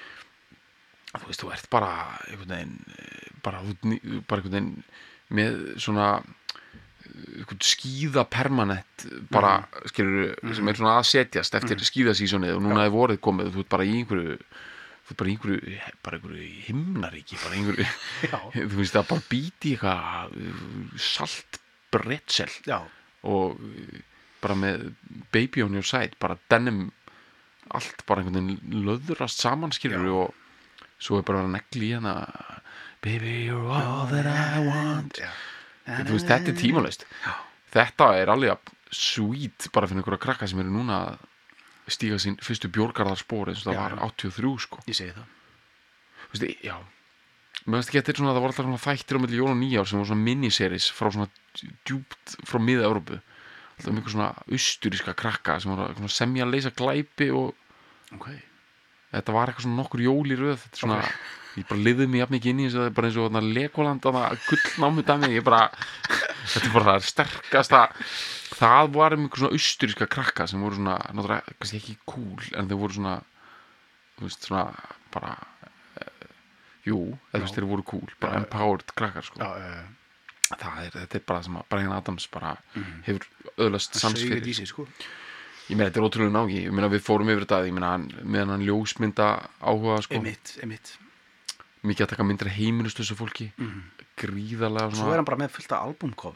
þú veist, þú ert bara einhvern veginn eh, bara, þú- bara einhvern veginn með svona einhvern skíða permanent bara, mm. skilur, sem er svona að setjast eftir mm. skíðasísonið og núna er vorið komið og þú ert bara í einhverju þú ert bara í einhverju, bara einhverju himnaríki, bara einhverju Já. þú veist, það bara býti eitthvað salt bretsel já, og bara með baby on your side, bara denim allt bara einhvern veginn löðrast saman, skilur, Já. og svo er bara að negli í hana baby you're all that I want já. þú veist, þetta er tímalaust þetta er alveg sweet bara fyrir einhverja krakka sem eru núna að stíga sín fyrstu bjórgarðarspor eins og það Já. var áttatíu og þrjú sko Ég segi það þú veist, já mér veist ekki að þetta er svona, það voru alltaf svona þættir á milli jól og nýjár sem voru svona miniseries frá svona djúpt frá miða-Evrópu alltaf um einhver svona austuríska krakka sem voru að semja að leysa glæpi og Ok, þetta var eitthvað svona nokkur jól í röð þetta er svona, ég bara liðið mig jafn mikið inn í þess að það er bara eins og þarna Legoland þarna gullnámu dæmi, ég bara þetta er bara það sterkasta það var um einhver svona austuríska krakka sem voru svona, náttúrulega, kannski ekki cool en þeir voru svona þú veist, svona bara uh, jú, eða þú veist, þeir voru cool bara Já, empowered krakkar, sko já, uh, það er, þetta er bara sem að Bryan Adams bara Mhm. hefur öðlast sans Sauðið fyrir í sig, sko ég meina, þetta er ótrúlega nági, ég meina, við fórum yfir þetta ég meina, hann, meðan hann ljósmynda áhuga, sko Einmitt, einmitt mikið að taka myndir af heimilistlausu fólki Mhm. gríðarlega Svo svona er hann bara með fullt af albumcover, sko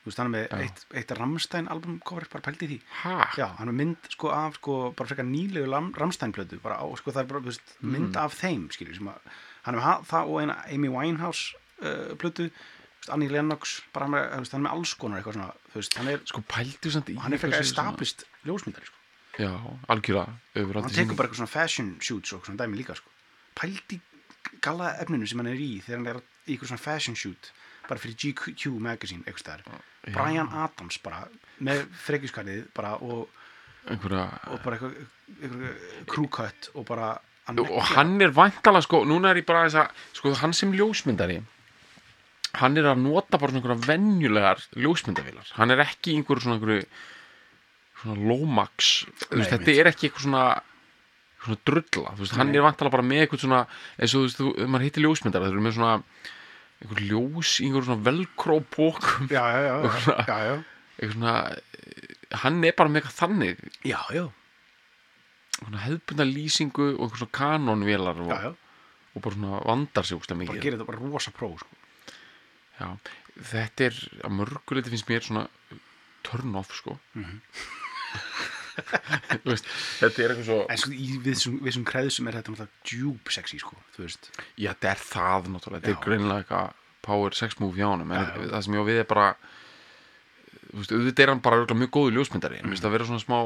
þú veist, hann er með eitt, eitt Rammstein album cover, bara pældi því ha? já, hann er mynd sko af sko bara frekar nýlegu Rammstein plötu bara á, sko það er bara, þú veist, mynd Mm. af þeim skilur, sem að, hann er með ha- það og eina Amy Winehouse uh, plötu, þú veist, Annie Lennox bara hann er, þú veist, hann er með alls konar eitthvað svona, þú veist, hann er, Sko pældu samt í hann er frekar þessu svona- established ljósmyndari, sko, Já, algjörlega öfur hann tekur bara eitthvað svona fashion shoots og svona dæmi líka, sko pældi galla efninu sem hann er í þegar hann er í eitthvað svona fashion shoot bara fyrir G Q magazine, eitthvað staðar Bryan Adams bara með frekjuskarið bara og, einhverja og bara eitthvað, eitthvað crew cut og bara og hann er væntalega sko, núna er ég bara þess að sko, hann sem ljósmyndari hann er að nota bara svona einhverja venjulegar ljósmyndavélar, hann er ekki í einhverju svona einhverju svona Lomax, þú veist, þetta er ekki eitthvað svona svona drulla, þú veist, hann er væntalega bara með eitthvað svona, eins og þú veist, þú, maður hittir ljósmyndara, þeir eru með svona einhver ljós, einhver svona velcro pókum, já, já, já, já, já, já. eitthvað svona hann er bara með eitthvað þannig já, já, svona hefðbundna lýsingu og eitthvað svona kanonvélar og, já, já. og bara svona vandar sig úrslega bara mikið gerir þetta bara rosa pró sko. Já, þetta er að mörguleiti finnst mér svona turn off sko Mhm. Þú veist, þetta er eitthvað svo en sko í við þessum, við þessum kreðsum er þetta náttúrulega djúb sexy sko, þú veist já, þetta er það náttúrulega, þetta Já. er greinilega eitthvað power sex move hjá honum en Já, já. það sem ég á við er bara þú veist, auðvitað er hann bara örugglega mjög góður ljósmyndari en mm. það vera svona smá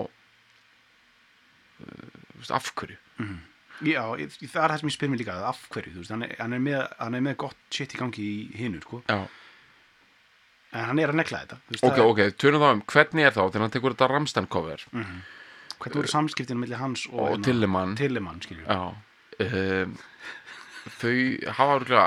uh, þú veist, af hverju já, ég- það er það sem ég spyr mér líka af hverju, þú veist, hann er, hann er, með, hann er með gott shit í gangi í hinu sko, Já, en hann er að negla þetta þú veist, ok, það er- ok, tölum það um hvernig er þá þegar hann tekur þetta Rammstein cover hvernig voru samskiptinu milli hans og, og Tillemann Tillemann skilju Já um, þau hafa örugglega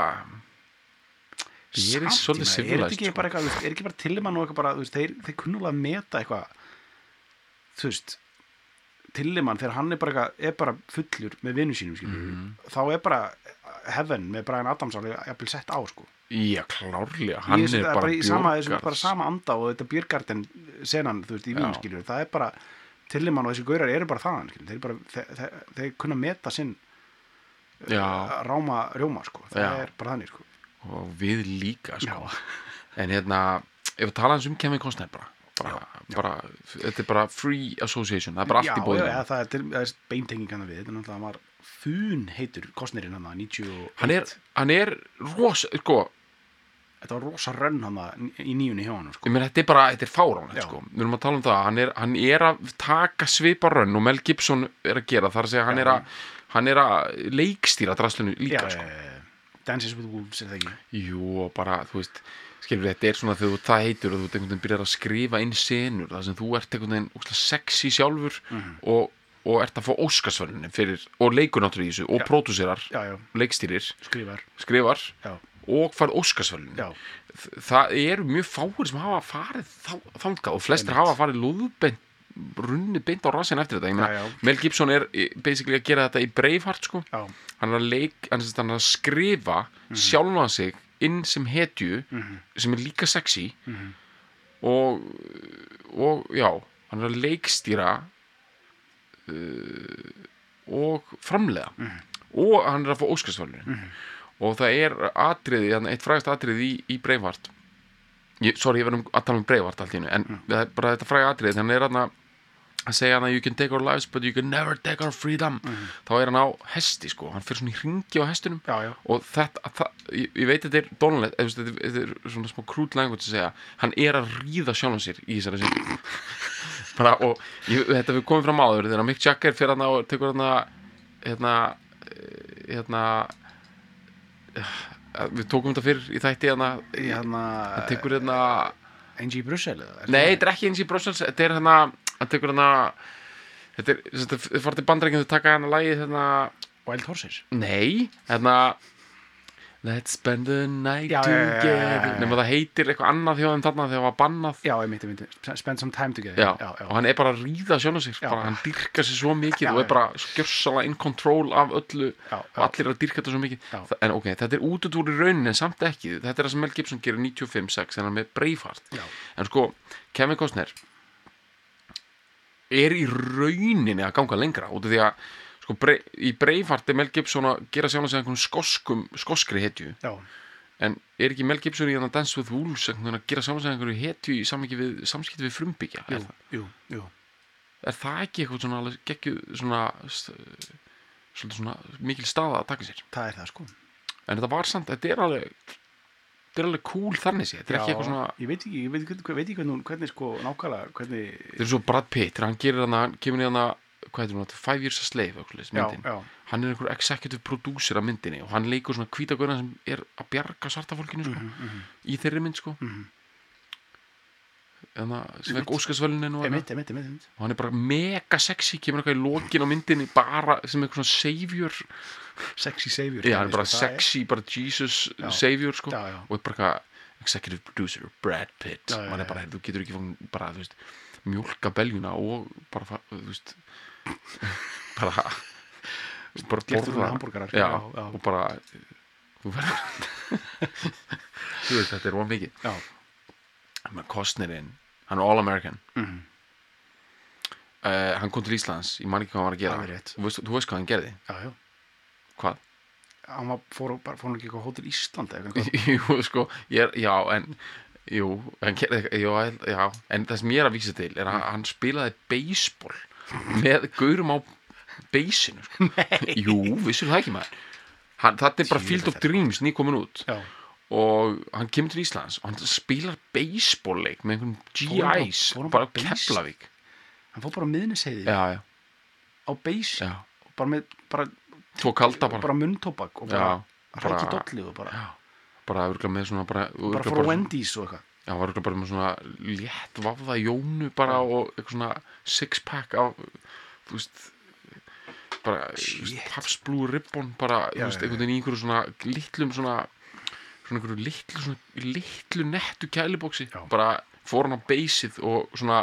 ég er svolítið er þetta civilized ekki sko. bara eitthvað, þú veist, er ekki bara Tillemann og eitthvað bara, þú veist, þeir, þeir kunnulega meta eitthvað þú veist Tillemann þegar hann er bara eitthvað er bara fullur með vinnu sínum skilju Mhm. þá er bara Heaven með Bryan Adams alveg jafnvel sett á sko Já, klárlega, hann Ég- er bara í sama, þessu, björgar bara sama anda og þetta Björgarden senan, þú veist, í Vín Já. skilju það er bara, Tillemann og þessi gaurar eru bara þaðan skilju, þeir bara, þeir, þeir, þeir kunna meta sinn Já, ráma rjóma sko, það Já. er bara þannig sko og við líka sko. Já. En hérna, ef við tala um Kevin Costner bara, bara, bara þetta er bara free association, það er bara allt já, í bóðinu já, já, það er, til- það er beintenging hann við, þetta er náttúrulega hann var fun heitur Kostnerinn hann að níutíu og eitt Hann er, hann er ros, sko þetta var rosa rönn hann í nýjunni hjá hann sko. ég meina, þetta er bara, þetta er fáránlegt Já. sko. Við erum að tala um það, hann er, hann er að taka svipa rönn og Mel Gibson er að gera, þar að segja, hann Já. er að hann er að leikstýra draslinu líka já, sko. eh, Dances with Wolves er það ekki Jú, og bara, þú veist skilur, þetta er svona þegar þú það heitur og þú ert einhvern veginn byrjar að skrifa inn senur þar sem þú ert einhvern veginn ógeðslega sexy sjálfur Mhm. og, og ert að fá Óskarsverðinu fyrir, og leikur náttúrulega í þessu og Já. pródúserar, já, já, leikstýrir skrifar skrifar já, og farið Óskarsverðinu já, það eru mjög fáir sem hafa farið þá- þangað og flestir Einmitt. hafa farið lúðbeint runni beint á rassin eftir þetta. Ég meina, Já, já. Mel Gibson er eh, basically að gera þetta í Braveheart sko. já, hann er að leik, hann er hann er að skrifa sjálfan sig inn sem hetju Mhm. sem er líka sexy Mhm. og, og já, hann er að leikstýra uh, og framlega og hann er að fá Óskarsverðlaun og það er atriði, þarna, eitt frægast atriði í, í Braveheart ég, sorry, ég verðum að tala um Braveheart allt í einu en það er bara þetta fræga atriði, þannig er hann að segja hann að you can take our lives but you can never take our freedom þá er hann á hesti sko, hann fyrir svona í hringi á hestunum já, já. og þetta, það, ég, ég veit þetta er dónalegt, eða, þetta, þetta er svona smá crude language að segja, hann er að ríða sjálfan sér í þessari sinni bara, og ég, þetta við komum fram áður þegar Mick Jagger fyrir hann og tekur hann hérna hérna við tókum þetta fyrir í þætti hérna Í hérna hann tekur hérna Angie Brussel eða? nei, þetta er ekki eins í Brussels, þetta er hérna hann tekur hérna þetta er, þetta er farið til Bandaríkjum, þau taka hérna lagið hérna Wild Horses nei, hérna let's spend the night Já, já, já, já, já, together já. nema það heitir eitthvað annað hjá þeim þarna þegar það var bannað já, ég myndi, myndi Spend some time together já, já, já. og hann er bara að ríða sjálf sig Já. bara, hann dyrkar sig svo mikið Já, og er já. bara skjörsala in control af öllu Já, og já. allir er að dyrka þetta svo mikið Já. Þa- en ok, þetta er útudúr í rauninni en samt ekki, þetta er það sem Mel Gibson gerir níutíu og fimm sex en hann með Braveheart Já. en sko, Kevin Costner er í rauninni að ganga lengra út af því að sko, Bra í Braveheart er Mel Gibson að gera sjálf sig einhvern skoskum skoskri hetju já, en er ekki Mel Gibson í hann að Dance with Wolves að gera samansæðingur í hetju í samskipti við, samskipti við frumbyggja jú, er, jú, jú. er það ekki eitthvað svona geggju svona svolítið svona mikil staða að taka sér það er það sko en þetta var samt, þetta er alveg þetta er alveg cool þannig sé, þetta er Já, ekki eitthvað svona ég veit ekki, ég veit ekki, veit ekki hvernig, hvernig sko nákvæmlega hvernig þetta er svo Brad Pitt, hann gerir hann hann kemur í hann að, hvað heitir hún, Five Years a Slave já, myndin, já, hann er einhver executive producer af myndinni og hann leikur svona hvítagöna sem er að bjarga svarta fólkinu sko, mhm, mhm, í þeirri mynd sko mhm. þannig að sem fekk Óskarsverðlaunin og Einmitt, einmitt, einmitt, einmitt. og hann er bara mega sexy, kemur eitthvað í lokin á myndinni bara sem eitthvað svona savior Sexy savior já, hann er bara sko, það sexy, bara Jesus Já. savior sko Já, já. og er bara eitthvað executive producer Brad Pitt Já, og já, hann er já. bara, þú getur ekki fangin bara, þú veist, mjólka beljuna og bara, fa- þú veist bara þú veist, bara Léttur borða með hamborgarar, já, já, já. og bara þú verður þú veist, þetta er of mikið já, með Costnerinn, hann er all-American mhm, uh, hann kom til Íslands, ég man ekki hvað hann var að gera Alveg rétt. þú veist, þú veist hvað hann gerði já, já hvað? hann var, fór, bara, fór hann ekki eitthvað hótel Ísland eða eitthvað jú, sko, ég er, já, en jú, hann gerði eitthvað, jú, já en það sem ég er að vísa til er að hann spilaði baseball með gaurum á beisinu, sko jú, vissur það ekki maður hann, þetta er bara Field of Dreams nýkomin út já, og hann kemur til Íslands og hann spilar baseball-leik með einhverjum Fór hann bara- G Is fór hann bara á bara base- Keflavík hann fór bara á miðnisheiði já, já, á beis já, bara með bara, tvo kalda bara, bara munntóbak og bara já, rækki bara, dolli og bara, já, bara örugglega með svona bara, bara örugglega fór á Wendy's og eitthvað já, var örugglega bara með svona létt vafða jónu bara og eitthvað svona six pack af, þú veist bara, þú veist, Shit. Pabst Blue Ribbon bara, Já, þú veist, já, já. einhvern veginn í einhverju svona litlum svona svona einhverju litlu, svona litlu nettu kælibóksi, Já. bara fór hann á beisið og svona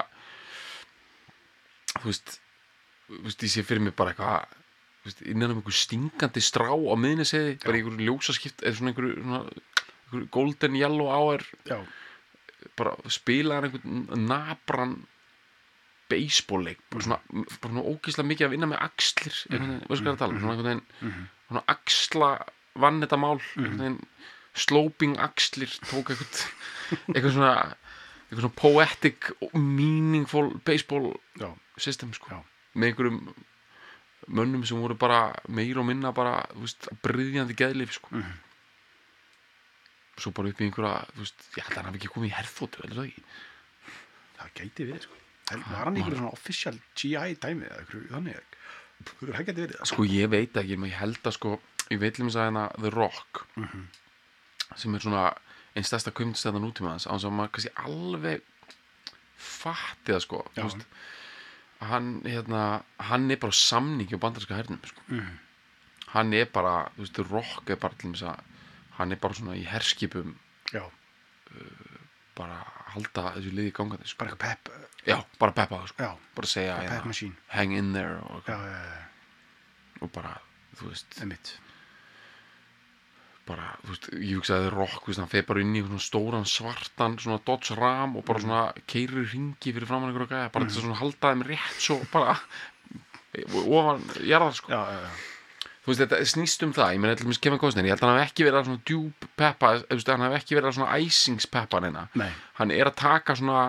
þú veist þú veist, ég sé fyrir mig bara eitthvað þú veist, innan um einhver stingandi strá á miðniseiði, bara í einhverju ljósaskipt eða svona einhverju, svona, einhverju golden yellow hour já, bara spilaði einhvern nabran baseball-leik bara svona, bara svona ógeðslega mikið að vinna með axlir einhvern veginn, veistu hvað ég er að tala um? svona einhvern veginn, mhm, svona axla vann þetta mál, einhvern veginn sloping axlir, tók eitthvað eitthvað svona eitthvað svona poetic, meaningful baseball já, system sko, Já. með einhverjum mönnum sem voru bara meira og minna bara, þú veist, bryðjandi geðlif sko mhm. svo bara upp í einhverja, þú veist, ég held að hann hafi ekki komið í herþóttu, heldur það ekki það gæti verið sko Það- var hann einhverju svona official G I dæmi eða einhverju þannig það gæti verið það sko ég veit ekki, en ég held að sko ég veit líka að hérna The Rock Mhm. sem er svona einn stærsta kveimtstæðan nútímaðans á þess að maður kannski alveg fatti það sko Já. þú veist, hann, hérna, hann er bara á samningi á bandaríska hernum sko. Mhm. hann er bara, þú veist, The Rock er bara til þess að hann er bara svona í herskipum já, bara halda þessu liði gangandi sko. bara eitthvað pep já, bara peppa það sko. já, bara segja, pep hérna, machine hang in there og, já, já, já, og bara, þú veist einmitt bara, þú veist, ég hugsaði Rock, þú veist, hann feir bara inn í svona stóran svartan svona Dodge Ram og bara svona keirir ringi fyrir framan einhverja gæja, bara til þess að svona halda þeim rétt svo bara ofan jarðar sko, já, já, já, þú veist, þetta snýst um það ég meina, til dæmis Kevin Costner, ég held að hann hef ekki verið að svona djúp peppa, þú veist, hann hef ekki verið að svona æsings peppa neina, nei, hann er að taka svona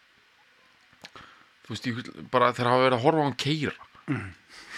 þú veist, ég, bara þegar hafa verið að horfa á hann keira Mhm.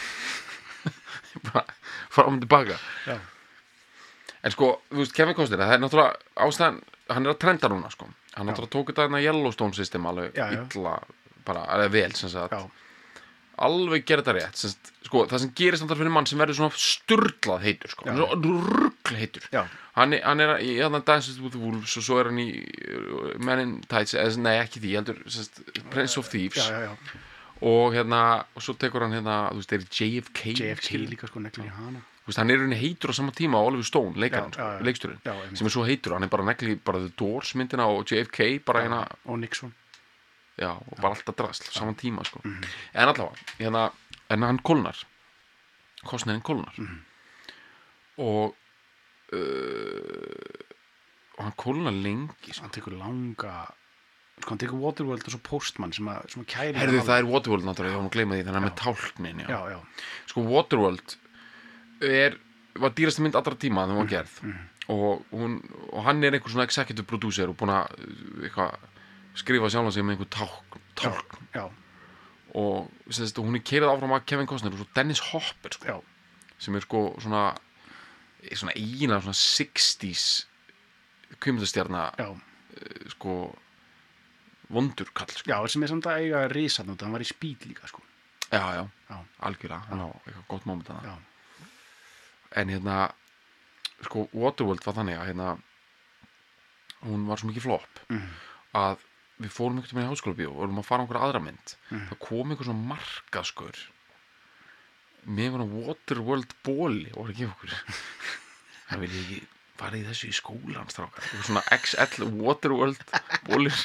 bara fara um tilbaka já, en sko, þú veist, Kevin Costner, það er náttúrulega ástæðan, hann er að trenda núna sko hann Já. náttúrulega tók þetta þarna Yellowstone system alveg Já, já. illa, bara, alveg vel sem sagt, já, alveg gera þetta rétt sem sagt, sko, það sem gerist náttúrulega fyrir mann sem verður svona sturlað heitur sko, Já. hann er svona ruggl heitur já, hann er, hann er í hann Dances with the Wolves og svo er hann í uh, Men in Tights, eða nei ekki því, heldur sem sagt, Prince of Thieves já, já, já. og hérna, og svo tekur hann hérna, þú veist, er J F K J F K skilur? líka sko negli í hana Þú veist, hann er í rauninni heitur á sama tíma á Oliver Stone, leikarinn, Já, já, já. sko, leiksturinn já, einmitt sem er svo heitur, hann er bara negli bara The Doors myndina og J F K bara hérna, og Nixon já, og bara alltaf drasl á saman tíma, sko Mhm. en allavega, hérna, en hann kólnar kostnirinn kólnar Mhm. og uh, og hann kólnar lengi, sko hann tekur langa sko hann tekur Waterworld og svo Postman sem að, sem að kæri herðu, það er Waterworld náttúrulega, ég var nú að gleyma því þannig að Já. með tálknin, já. já, já, sko Waterworld er var dýrasta mynd allra tíma þegar hún var gerð mm. og, hún, og hann er einhver svona executive producer og búin að eitthvað skrifa sjálf sig með einhver tálk, tálk. Já, já. Og sérst, hún er keyrað áfram að Kevin Costner og svo Dennis Hopper sko, sem er sko svona svona eiginlega svona sextíes kvikmyndastjarna sko vondurkall sko. Já, sem er samt að eiga risan út, hann var í Speed líka sko. Já, já, já. algjörlega, hann á eitthvað gott moment að það. En hérna, sko, Waterworld var þannig að hérna, hún var svo mikið flop mm. að við fórum einhvern veginn í háskólabíó og vorum að fara á einhverja aðra mynd. Mm. Það kom einhver svona markaskur með einhverjum Waterworld bóli og var að gefa okkur. Það vil ég ekki fara í þessu í skólan, strákar. Eitthvað svona X L Waterworld bólir.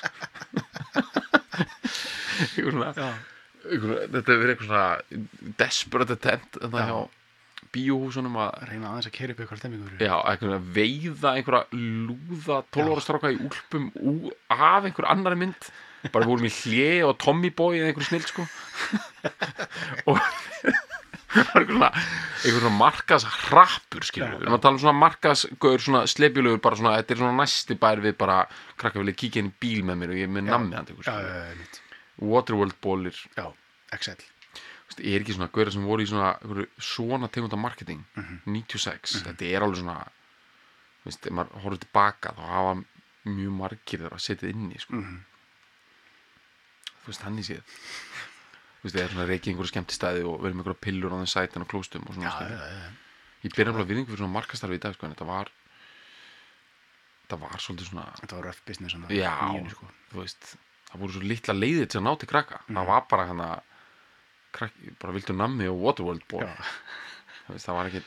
Eitthvað svona... Já. Þetta hefur verið eitthvað svona desperate attempt en það hjá bíóhúsunum að reyna aðeins að keyra upp eitthvað stemmingur já, eitthvað að veiða einhverja lúða tólf ára stráka í úlpum ú, af einhver annari mynd bara vorum í hlje og Tommy Boy eða einhver snill sko og einhver svona einhver svona markas hrappur skilur við erum að tala um svona markas svona slepjulegur bara svona þetta er svona næsti bær við bara krakka vilja kíkja inn í bíl með mér og ég er með nammi hann einhver Waterworld bólir já, X L ég er ekki svona gauðra sem voru í svona svona tegunda marketing mm-hmm. níutíu og sex mm-hmm. þetta er alveg svona veist, ef maður horfður tilbaka þá hafa mjög margir þeirra að setja inn í sko. mm-hmm. þú veist hann í séð þú veist það er svona reykið einhverju skemmtistæði og verið með einhverja pillur á þeim sætin og klóstum og svona já, já, já. ég byrja alveg virðingu fyrir svona markastarfi í dag sko, en þetta var þetta var svolítið svona þetta var rough business svona, já, nýjunni, sko. þú veist það voru svo litla leiðir til að ná til krakka mm. það var bara hann að krakki, bara viltu nammi og Waterworld ból það var ekki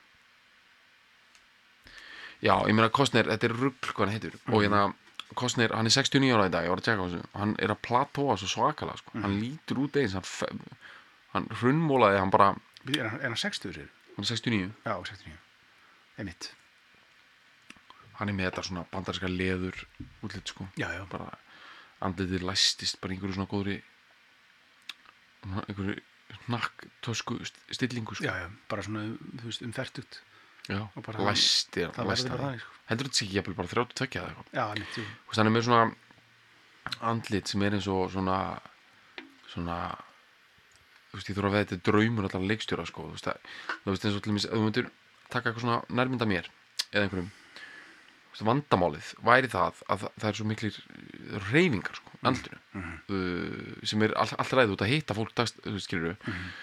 já, ég meina Costner, þetta er rugl hvað hann heitur mm. og hérna, Costner, hann er sextíu og níu ára í dag ég var að tjekka á þessu, hann er að platóa svo svakalega, sko, mm. hann lítur út eins hann, hann hrunnmólaði hann bara er hann, er hann sextíu sér? hann er sextíu og níu já, sextíu og níu, einmitt hann er með þetta svona bandaríska leður útlit, sko já, já. bara andlitið læstist bara einhverju svona góðri einhverju hnakk tösku stillingu sko. já, já, bara svona þú veist um fertugt já, læstir sko. heldur þetta sig ekki bara þrjátíu og tvö eða eitthvað já, nýtt, jú þannig er með svona andlit sem er eins og svona svona þú veist, ég þurfa að veða þetta draumur allar leikstjóra sko, þú veist, að, þú veist eins og til dæmis að þú myndir taka eitthvað svona nærmynda mér eða einhverjum vandamálið væri það að það er svo miklir reyfingar sko, andlinu mm -hmm. uh, sem er all, alltaf ræðið út að hitta fólk dags, þú veist, skilur mm -hmm.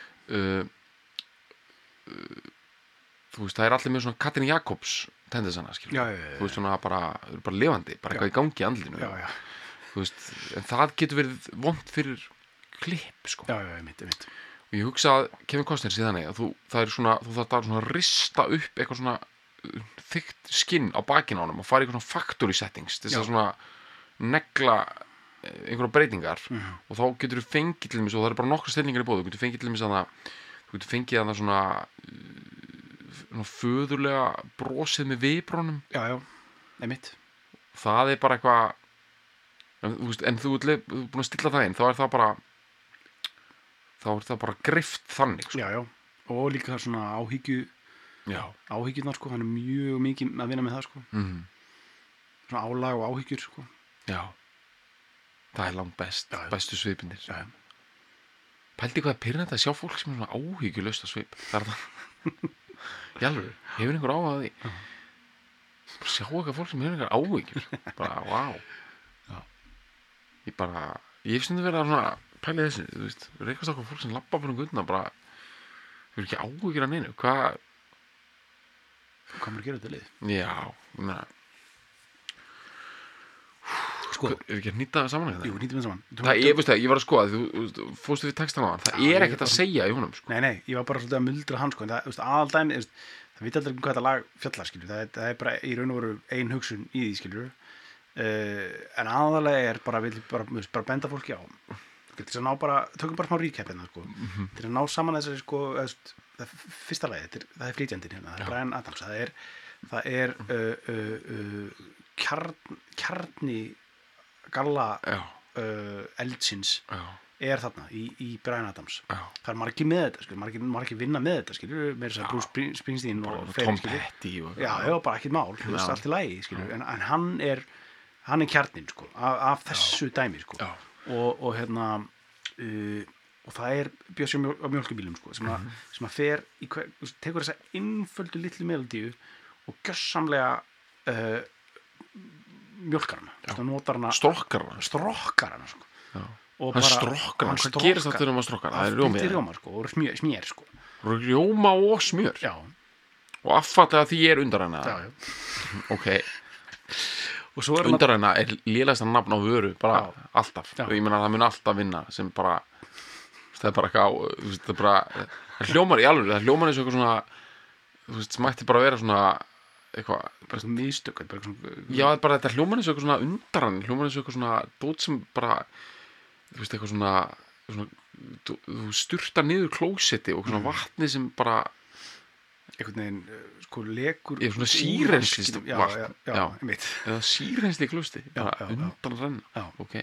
uh, uh, þú veist, það er allir með svona Katrín Jakobs tendensana, skilur já, já, já, þú veist, svona bara, bara lifandi, bara eitthvað í gangi í andlinu já, já. þú veist, en það getur verið vont fyrir klipp, sko já, já, mitt, mitt. og ég hugsa að Kevin Costner sé þannig að þú, það er svona, þú þarf að svona rista upp eitthvað svona þykkt skinn á bakinn á honum og fara í eitthvað svona factory settings til þess að svona negla einhverja breytingar mm-hmm. og þá getur þú fengið til dæmis og það er bara nokkra stillingar í bóðu, þú getur fengið til dæmis að það þú getur fengið að það svona svona föðurlega brosið með vibrónum já, já, einmitt það er bara eitthvað en þú veist, en þú ert búin að stilla það inn þá er það bara þá er það bara grift þannig sko. já, já, og líka það svona áhyggju já, áhyggjurnar sko, hann er mjög mikið að vinna með það sko mm. svona álag og áhyggjur sko já, það er langt best já, já. bestu svipindir já, já. pældi hvað er pyrrandi að sjá fólk sem er svona áhyggjulaust að svip það er það jálfur, hefur einhver áhuga á því já. bara sjá eitthvað fólk sem hefur einhver áhyggjur bara, wow já. ég bara, ég hef stundum verið að svona pæli þessu, þú veist, reykast okkur fólk sem labba fyrir guðna bara hefur ekki áhyggjur af neinu, hvað hvað maður gerir þetta lið já, na sko, ef ekki að nýta það saman jú, nýtum við saman það er, veistu það, ég var að skoða þú, þú fórstu við textan á hann, það já, er ekkert að segja í honum sko. nei, nei, ég var bara svolítið að muldra hann sko, en það, aðaldæmi, það veit aldrei um hvað þetta lag fjallar, skilur, það er, það er bara í raun og veru ein hugsun í því, skilur uh, en aðalega er bara, vil bara, bara benda fólki á til þess að ná bara, tökum bara smá recap hérna, sko, mm-hmm. til að ná saman þessari, sko, það fyrsta lagi, það er, það er flytjandinn hérna, það er Bryan Adams, það er, það er uh, uh, uh, kjarn, kjarni galla uh, eldsins Já. er þarna í, í Bryan Adams Já. það er margir með þetta, skilur, margir, margir vinna með þetta skilur, með þess að Bruce Spring- Springsteen og fleiri, Tom skilur. Petty og já, já, bara ekkert mál, þú veist, allt í lagi skilur, en, en hann er hann er kjarninn, sko, af, af þessu dæmi, sko, Já. og, og hérna uh, og það er Bjössi á mjól- á mjólkubílum, sko, sem, að, sem að fer í hver, þú veist, tekur þessa einföldu litlu melodíu og gjössamlega uh, mjólkar hana, þú veist, hann notar hana strokkar hann strokkar hana, sko. Já. Og hann bara- strokkar hann, hann hvað gerist það til um að strokkar það er rjómi Bíldi rjóma, sko, og smjör, smjör sko. rjóma og smjör já, og affatlega því ég er undaræna já, já. ok, og svo er hann að undaræna er lélegasta nafn á vöru bara Já. alltaf, Já. ég meina það mun alltaf vinna sem bara það er bara eitthvað á- þú veist, það er bara það hljómar í alveg, það hljómar eins og eitthvað svona þú veist, sem ætti bara að vera svona eitthvað, bara svona mistök bara svona, já, það er bara þetta hljómar eins og eitthvað svona undaræn hljómar eins og eitthvað svona dót sem bara þú veist, eitthvað svona, svona þú, þú sturtar niður klósetti og svona Mm. vatni sem bara einhvern veginn uh, sko lekur Ég er svona úr sýrrennslis hanskinu. já, vatn. já, já, Já. einmitt. eða sýrhensli klósti bara já, já. undan renna Já. ok,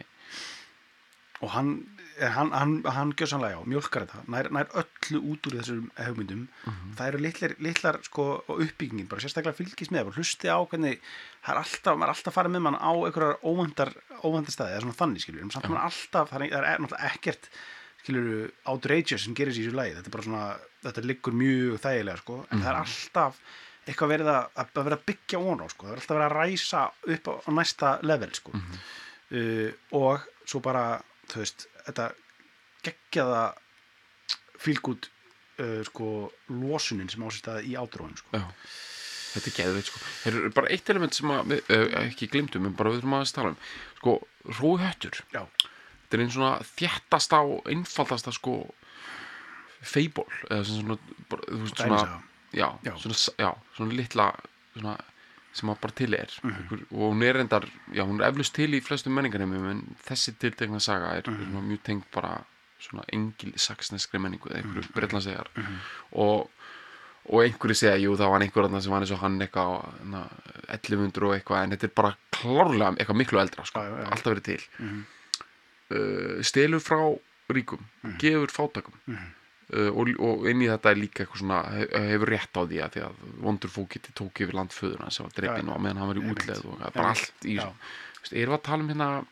og hann hann, hann, hann gjössanlega já, mjólkar þetta nær, nær öllu út úr þessum hugmyndum það eru litlar, litlar sko og uppbyggingin, bara sérstaklega fylgist með bara hlusti á hvernig, það er alltaf maður er alltaf farið með mann á einhverjar óvæntar óvæntar staði, það er svona þannig skilur, en samt maður alltaf, það er, það er náttúrulega ekkert skilur, outrageous sem gerist í þessu lagi, þetta er bara svona, þetta liggur mjög þægilega sko, en það er alltaf eitthvað verið að, að vera að byggja ofan á sko, það er alltaf verið að ræsa upp á, á næsta level sko uh, og svo bara þú veist, þetta geggjaða fílgút uh, sko losunin sem ásist að í ádróin sko. já þetta er geðveit sko, það er bara eitt element sem að við uh, ekki glimtum, en bara við þurfum að tala um sko, róhöttur já, þetta er einn svona þéttasta og einfaldasta sko feibol, eða sem svona bara, þú veist svona, dæmisaga. já, Já. svona já, svona litla svona, sem að bara til er Mhm. einhver, og hún er reyndar, já, hún er eflaust til í flestum menningarheimum, en þessi tiltekna saga er Mhm. svona mjög tengt bara svona engil saksneskri menningu eða einhverju Mhm. bretlandseyjar Mhm. og og einhverju segja, jú, það var einhver þarna sem var eins og hann eitthvað na, ellefu hundruð og eitthvað, en þetta er bara klárlega eitthvað miklu eldra, sko, Já, já, já. alltaf verið til Mhm. uh, stelur frá ríkum, gefur fátækum Mhm. uh, og, og inn í þetta er líka eitthvað svona, he- hefur rétt á því að því að vondur fókiti tók yfir landföðuna sem var dreipinn Já, og meðan hann var í einmitt. útleið og það er bara Einmitt. allt í Já. þú veist, erum við að tala um hérna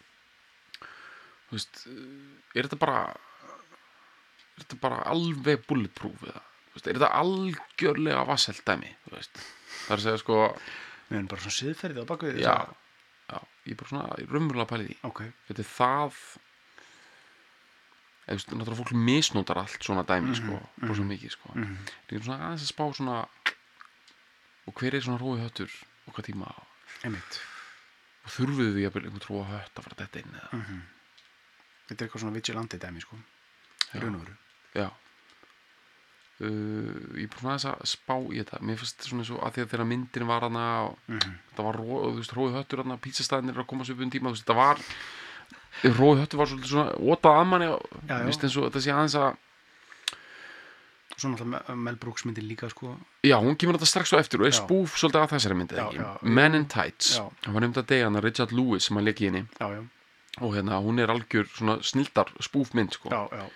þú veist er þetta bara er þetta bara alveg bulletproof eða, þú veist, er þetta algjörlega vasselt dæmi, þú veist það er að segja sko, við erum bara svona siðferðið á baku já, já ég er bara svona, ég er raunverulega pælið í ok, þetta er það eða, þú veist, náttúrulega fólk misnótar allt svona dæmi, sko, bara svo mikið, sko Mhm. ég er svona aðeins að spá svona og hver er svona rói höttur og hvað tíma og einmitt þurfuðu því að einhvern róa hött að fara þetta inn eða, Mhm. þetta er eitthvað svona vigilante dæmi sko, í raun og veru já uh, ég er bara svona aðeins að spá í þetta mér finnst þetta svona eins og að því að þegar myndin var hana og Mhm. þetta var ró, þú veist, rói höttur hana, pítsastæðinir er að koma svo upp um tíma, þú veist, þetta var rói höttur var svolítið svona ótað að manni og Já, já. mér finnst eins og þetta sé aðeins að svo náttúrulega Mel Brooks myndin líka sko, já, hún kemur þetta strax svo eftir og er Já. spúf svolítið að þessari myndi, Já, ekki? já. Men in Tights, Já. hann var nefnd að deyja hana Richard Lewis sem að leik í henni já, já, og hérna, hún er algjör svona snildar spúfmynd, sko já, já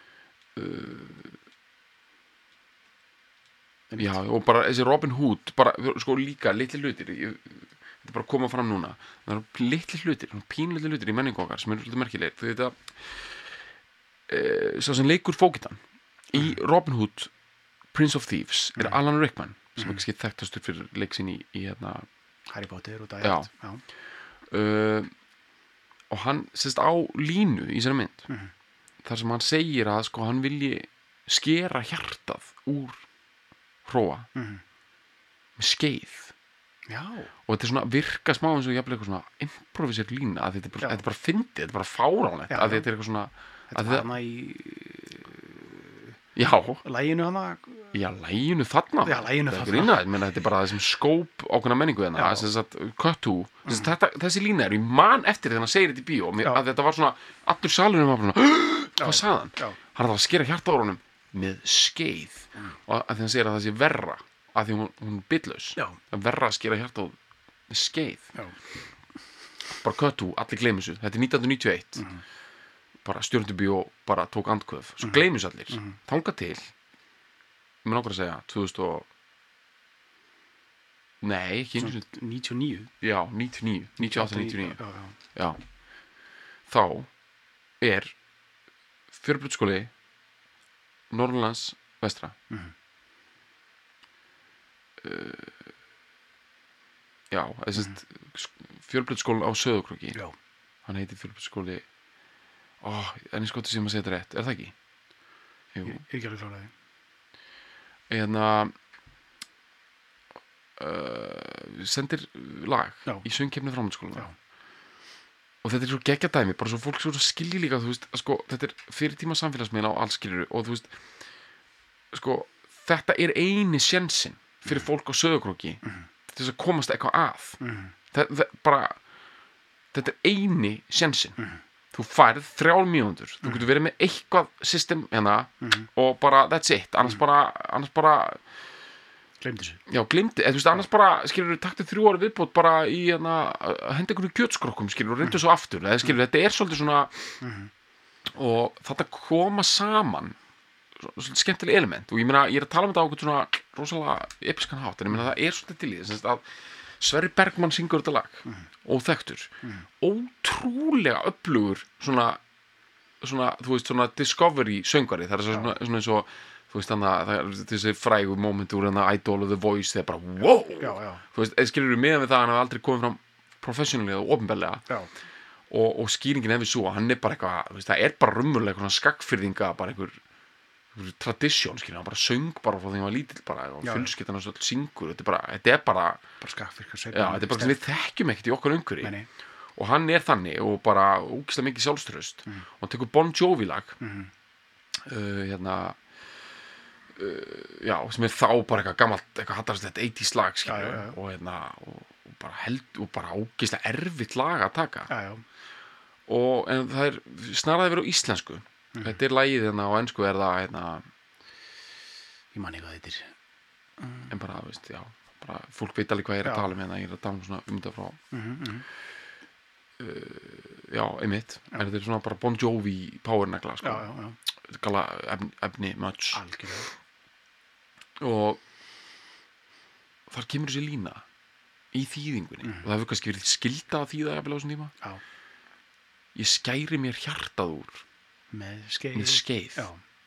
Já, og bara þessi Robin Hood bara, sko líka, litli hlutir ég, þetta er bara að koma fram núna það eru litli hlutir, pínlitli hlutir í menningu okkar sem eru svolítið merkilegir þetta, e, sá sem leikur fókitan í Robin Hood Prince of Thieves er Alan Rickman sem er kannski þekktastur fyrir leiksin í, í hérna Harry Potter og Já. Diet já. uh, og hann sérst á línu í þessari mynd Mhm. þar sem hann segir að sko hann vilji skera hjartað úr hróa Mhm. með skeið já, og þetta er svona virka smá eins og jafnvel eitthvað svona improviser lína að þetta er bara, Já. þetta er bara fyndið, þetta er bara fáránlegt Já, að já. þetta er eitthvað svona þetta að var þetta, hana í já, læginu hana já, læginu þarna Já, laginu þetta er þarna. grína, ég meina þetta er bara þessum skóp ákveðna menningu Já. þarna þess að cut to, þess að þetta, þessi lína er í mann eftir þegar hann segir þetta í bíó mér, Já. að þetta var svona, allur salurinn var bara svona hvað sagði hann? já, Hann var að skera hjarta á honum með skeið Mm. og að því hann segir að það sé verra að því hún, hún er bitlaus já, að verra að skera hjarta á með skeið já, bara cut to, allir gleymi þessu þetta er nítján hundruð níutíu og eitt Mhm. bara stjörnubíó bara tók andköf, svo gleymis allir mm -hmm. þangað til ég mun okkur að segja tvö þúsund og nei, ekki níutíu og níu já, níutíu og níu, níutíu og átta, níutíu og níu já, já. já, þá er Fjölbrautaskóli Norðurlands vestra mm -hmm. uh, já, þess að Fjölbrautaskólinn á Sauðárkróki já. Hann heitir Fjölbrautaskóli ó, en ég skoði sem að segja þetta rétt, er það ekki? Jú. Ég er ekki alveg kláraði en að uh, sendir lag já. í söngkeppni framhaldsskólanna og þetta er svo geggja dæmi, bara svo fólk svo skilji líka, þú veist, sko, þetta er fyrir tíma samfélagsmiðla og alls skilur og þú veist, sko, þetta er eini sjensin fyrir fólk á Sauðárkróki mm -hmm. til þess að komast eitthvað að mm -hmm. það, það, bara þetta er eini sjensin mm -hmm. þú færð þrjár mínútur mm -hmm. þú getur verið með eitthvað system hérna mm -hmm. og bara that's it, annars mm -hmm. bara annars bara glemdi þessu já, glemdi, eða þú veist, annars bara skilur taktu þrjú ári viðbót bara í hérna að henda einhverju kjötskrokkum, skilur, og reyndu svo aftur eða skilur, þetta er svolítið svona mm -hmm. og þetta koma saman svolítið skemmtileg element og ég meina, ég er að tala um þetta á eitthvað svona rosalega episkan hátt, en ég meina það er svolítið til í þess að Sverrir Bergman syngur þetta lag mm. óþekktur, mm. ótrúlega öflugur svona, svona, þú veist, svona discovery söngvari, það er svona, svona eins og þú veist, þannig að það er þessi frægu moment úr hann að Idol of the Voice, það er bara wow, já, já. þú veist, eða skilur við meðan við það hann hafa aldrei komið fram professionally og opinberlega og, og skýringin ef við svo, hann er bara eitthvað, veist, það er bara raunverulega eitthvað skagfyrðinga, bara einhver tradition, skilja, hann bara söng bara frá því hann var lítill bara og fjölskyldan og svolítið syngur, þetta er bara þetta er bara, bara skakfyrka já, þetta er bara sem við þekkjum ekkert í okkar umhverfi og hann er þannig og bara ógeðslega mikið sjálfstraust mm. og hann tekur Bon Jovi lag mm. uh, hérna uh, já, sem er þá bara eitthvað gammalt, eitthvað hattast þetta eighties lag, skilja, já, já, já. og hérna og, og bara held, og bara ógeðslega erfitt lag að taka já, já. og en það er snaraði verið á íslensku. Mm. Þetta er lagið hérna á ensku er það hérna ég man ekki hvað þetta er mm. en bara, veist, já bara, fólk veit alveg hvað ég er að tala um hérna ég er að tala um svona um þetta frá mm -hmm. uh, já, einmitt já. En þetta er svona bara Bon Jovi powernegla, sko já, já, já. Gala efni, efni much algjörlega og þar kemur þessi lína í þýðingunni mm. og það hefur kannski verið skylda að þýða jafnvel á þessum tíma já. Ég skæri mér hjartað úr með skeið, með skeið.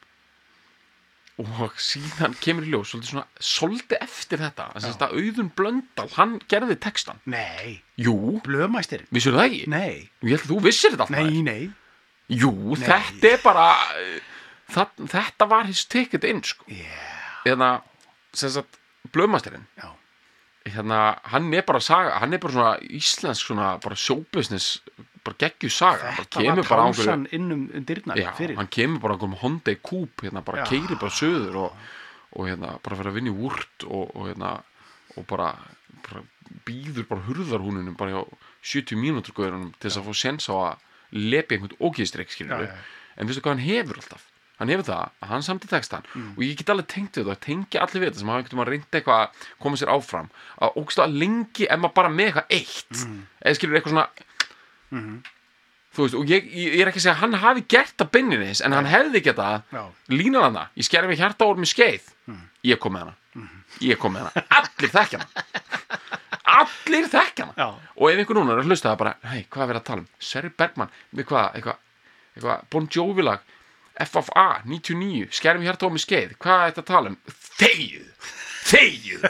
Og síðan kemur í ljós svolítið, svona, svolítið eftir þetta að Auðun Blöndal, hann gerði textan. Nei, jú, Blöðmæstir vissir það ekki? Nei, ég held að þú vissir þetta alltaf. Nei, nei jú, nei. Þetta er bara það, þetta var his ticket in, sko. Yeah. Eða, sem sagt, Blöðmæstirinn já. Hérna, hann er bara saga, hann er bara svona íslensk svona bara showbusiness bara geggjuð saga, þetta var trásan innum dyrnar já, fyrir hann kemur bara einhverjum Hyundai Coupe hérna, bara keyrir bara söður og, og hérna, bara fyrir að vinna í Wurt og, og hérna, og bara, bara býður bara hurðarhúnunum bara á sjötíu mínútur guðurunum til þess að fá séns á að lepi einhvern ógeðstreik, skilur við, en veistu hvað hann hefur alltaf hann hefur það, að hann samti textan mm. og ég get alveg tengt við það, tengja allir við þetta sem hafa einhvern veginn að reynda eitthvað að koma sér áfram að ógeðslega lengi ef maður bara með eitthvað eitt mm. eða skilur eitthvað svona mm -hmm. þú veist, og ég, ég er ekki að segja að hann hafi gert það beinlinis, en hann hefði getað línan hana, ég skerði mig hjarta úr með skeið mm. ég kom með hana mm. ég kom með hana, allir þekkja hana allir þekkja hana já. Og ef einhver núna er að hlusta það bara, hei, hvað er verið að tala um Sverrir Bergman, með hvað, eitthvað eitthvað Bon Jovi lag F F A níutíu og níu, skerðum hjarta á mig skeið hvað er þetta að tala um? Þegið þegið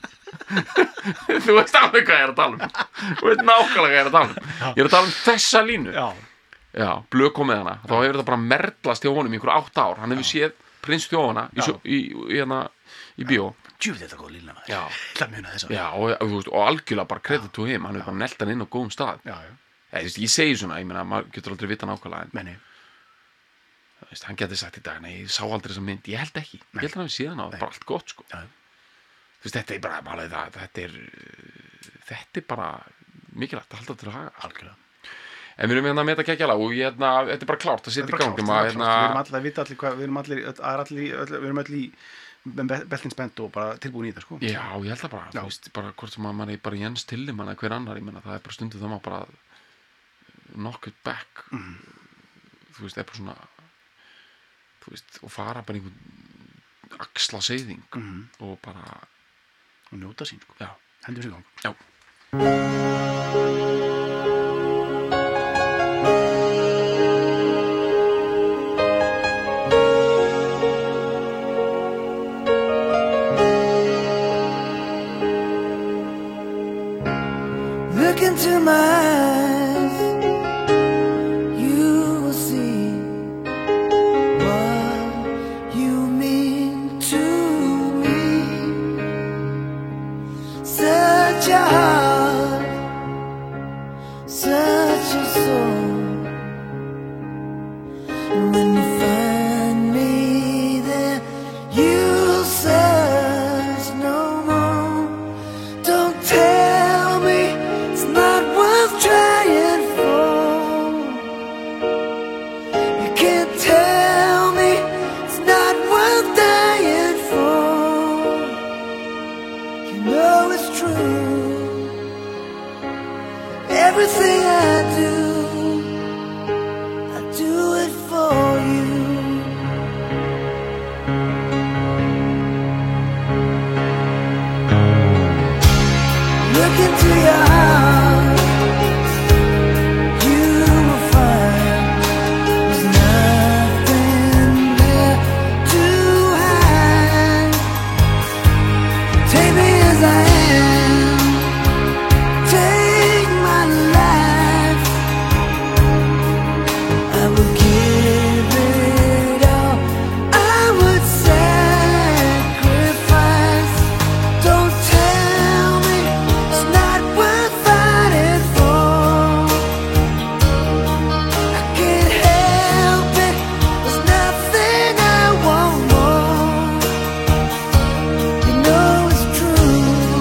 þú veist alveg hvað ég er að tala um þú veist nákvæmlega hvað ég er að tala um ég er að tala um þessa línu já, já Blöð kom með hana, þá hefur þetta bara merlast hjá honum í einhver átta ár, hann hefur séð Prins Þjófana í, í, í, hérna, í bíó djúf þetta góð lína já, já og, og, og algjörlega bara credit to him hann hefur bara nelt hann inn á góðum stað já, já. Ég, ég segi svona, ég meina, maður getur aldrei vita nákvæmlega en Menni. Veist, hann getur sagt í dag, nei, ég sá aldrei þessa mynd ég held ekki, nei. Ég held að hann hefði síðan á bara allt gott, sko ja. Veist, þetta er bara, málega það, þetta er þetta er bara mikilvægt að halda til að haga algjörlega en við erum hérna með þetta geggjala og ég, hérna, þetta er bara klárt að setja í gangi við erum allir að vita allir hvað við erum allir, allir, allir, við erum allir í beltin spennt og bara tilbúin í það, sko já, ég held að bara, þú veist, bara hvort sem að mann er bara Jens Tillemann eða hver annar, ég menna, það er bara stundum það maður bara knock it back mm. þú þú veist, er bara svona þú veist, og fara bara einhvern axla seiðing Mhm. og bara, og njóta sín sko. já, Hendur sér gang. já Look into my eyes, you will see what you mean to me. Such a heart, such a soul. And when you find me there, you'll search no more. Don't tell me it's not worth trying for. You can't tell me it's not worth dying for. You know it's true. Everything I do, I do it for you. Look into your heart, you will find there's nothing there to hide. Take me as I am, take my life. I would give it all, I would sacrifice. Don't tell me it's not worth fighting for. I can't help it, there's nothing I want more. You know it's true.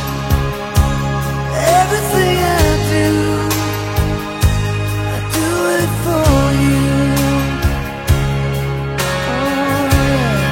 Everything I do, I do it for you. Oh yeah.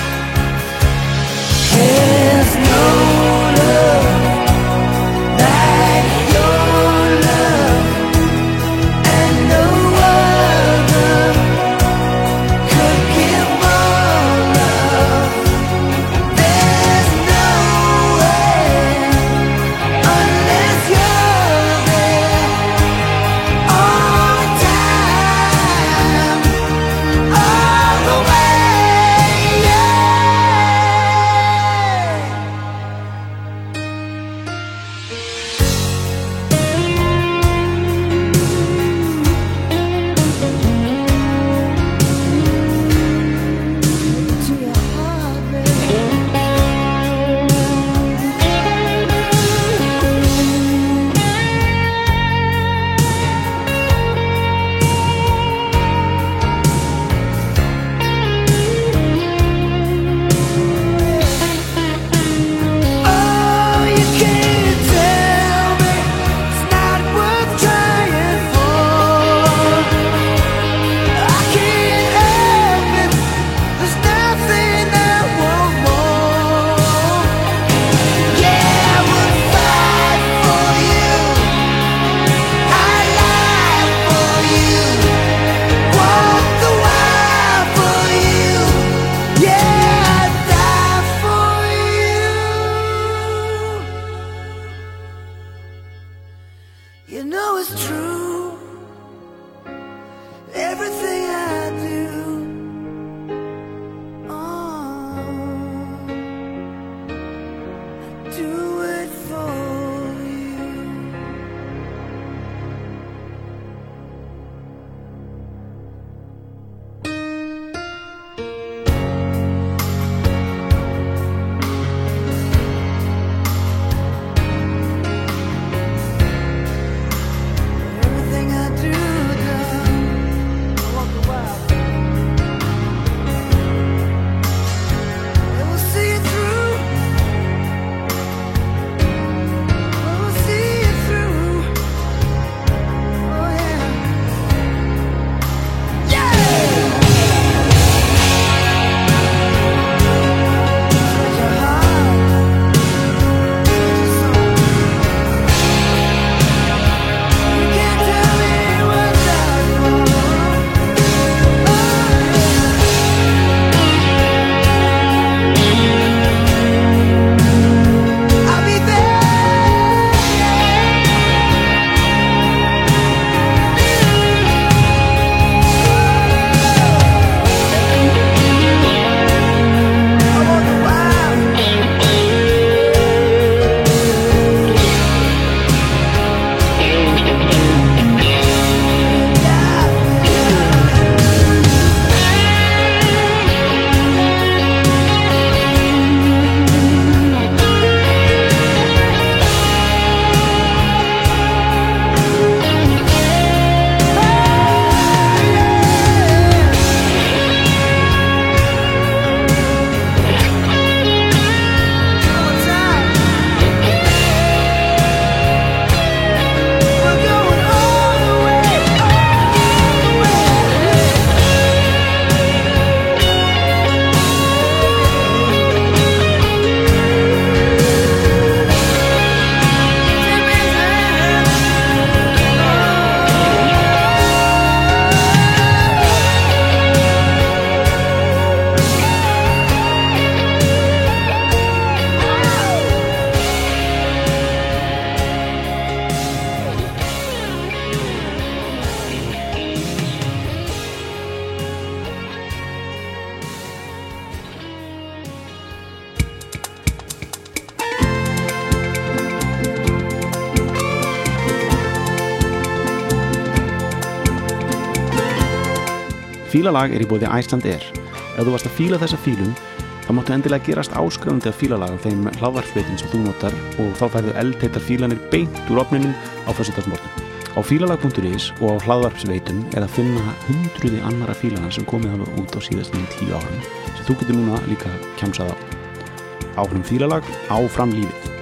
There's no love like your love, and no other could give more love. There's no way unless you're there all the time, all the way. Yeah. To your heart, oh, you can't tell me it's not worth trying for. I can't help it, there's nothing I want more. Yeah, I would fight for you, I lie for you, walk the wire for you. Yeah, I'd die for you. You know it's true. Everything I do, oh, I do it for you. Everything I do, done, I walk Fílalag er í boði Icelandair. Ef þú varst að fíla þessa fílum, þá máttu endilega gerast áskrifandi af fílalag af þeim hlaðvarpsveitum sem þú notar og þá færðu eldheitar fílanir beint úr ofninum á föstudagsmorgun. Á fílalag punktur is og á hlaðvarpsveitum er að finna hundruði annara fílana sem komið hafa út á síðastnum tíu árum sem þú getur núna líka kjamsað á. Áfram fílalag, áfram lífið.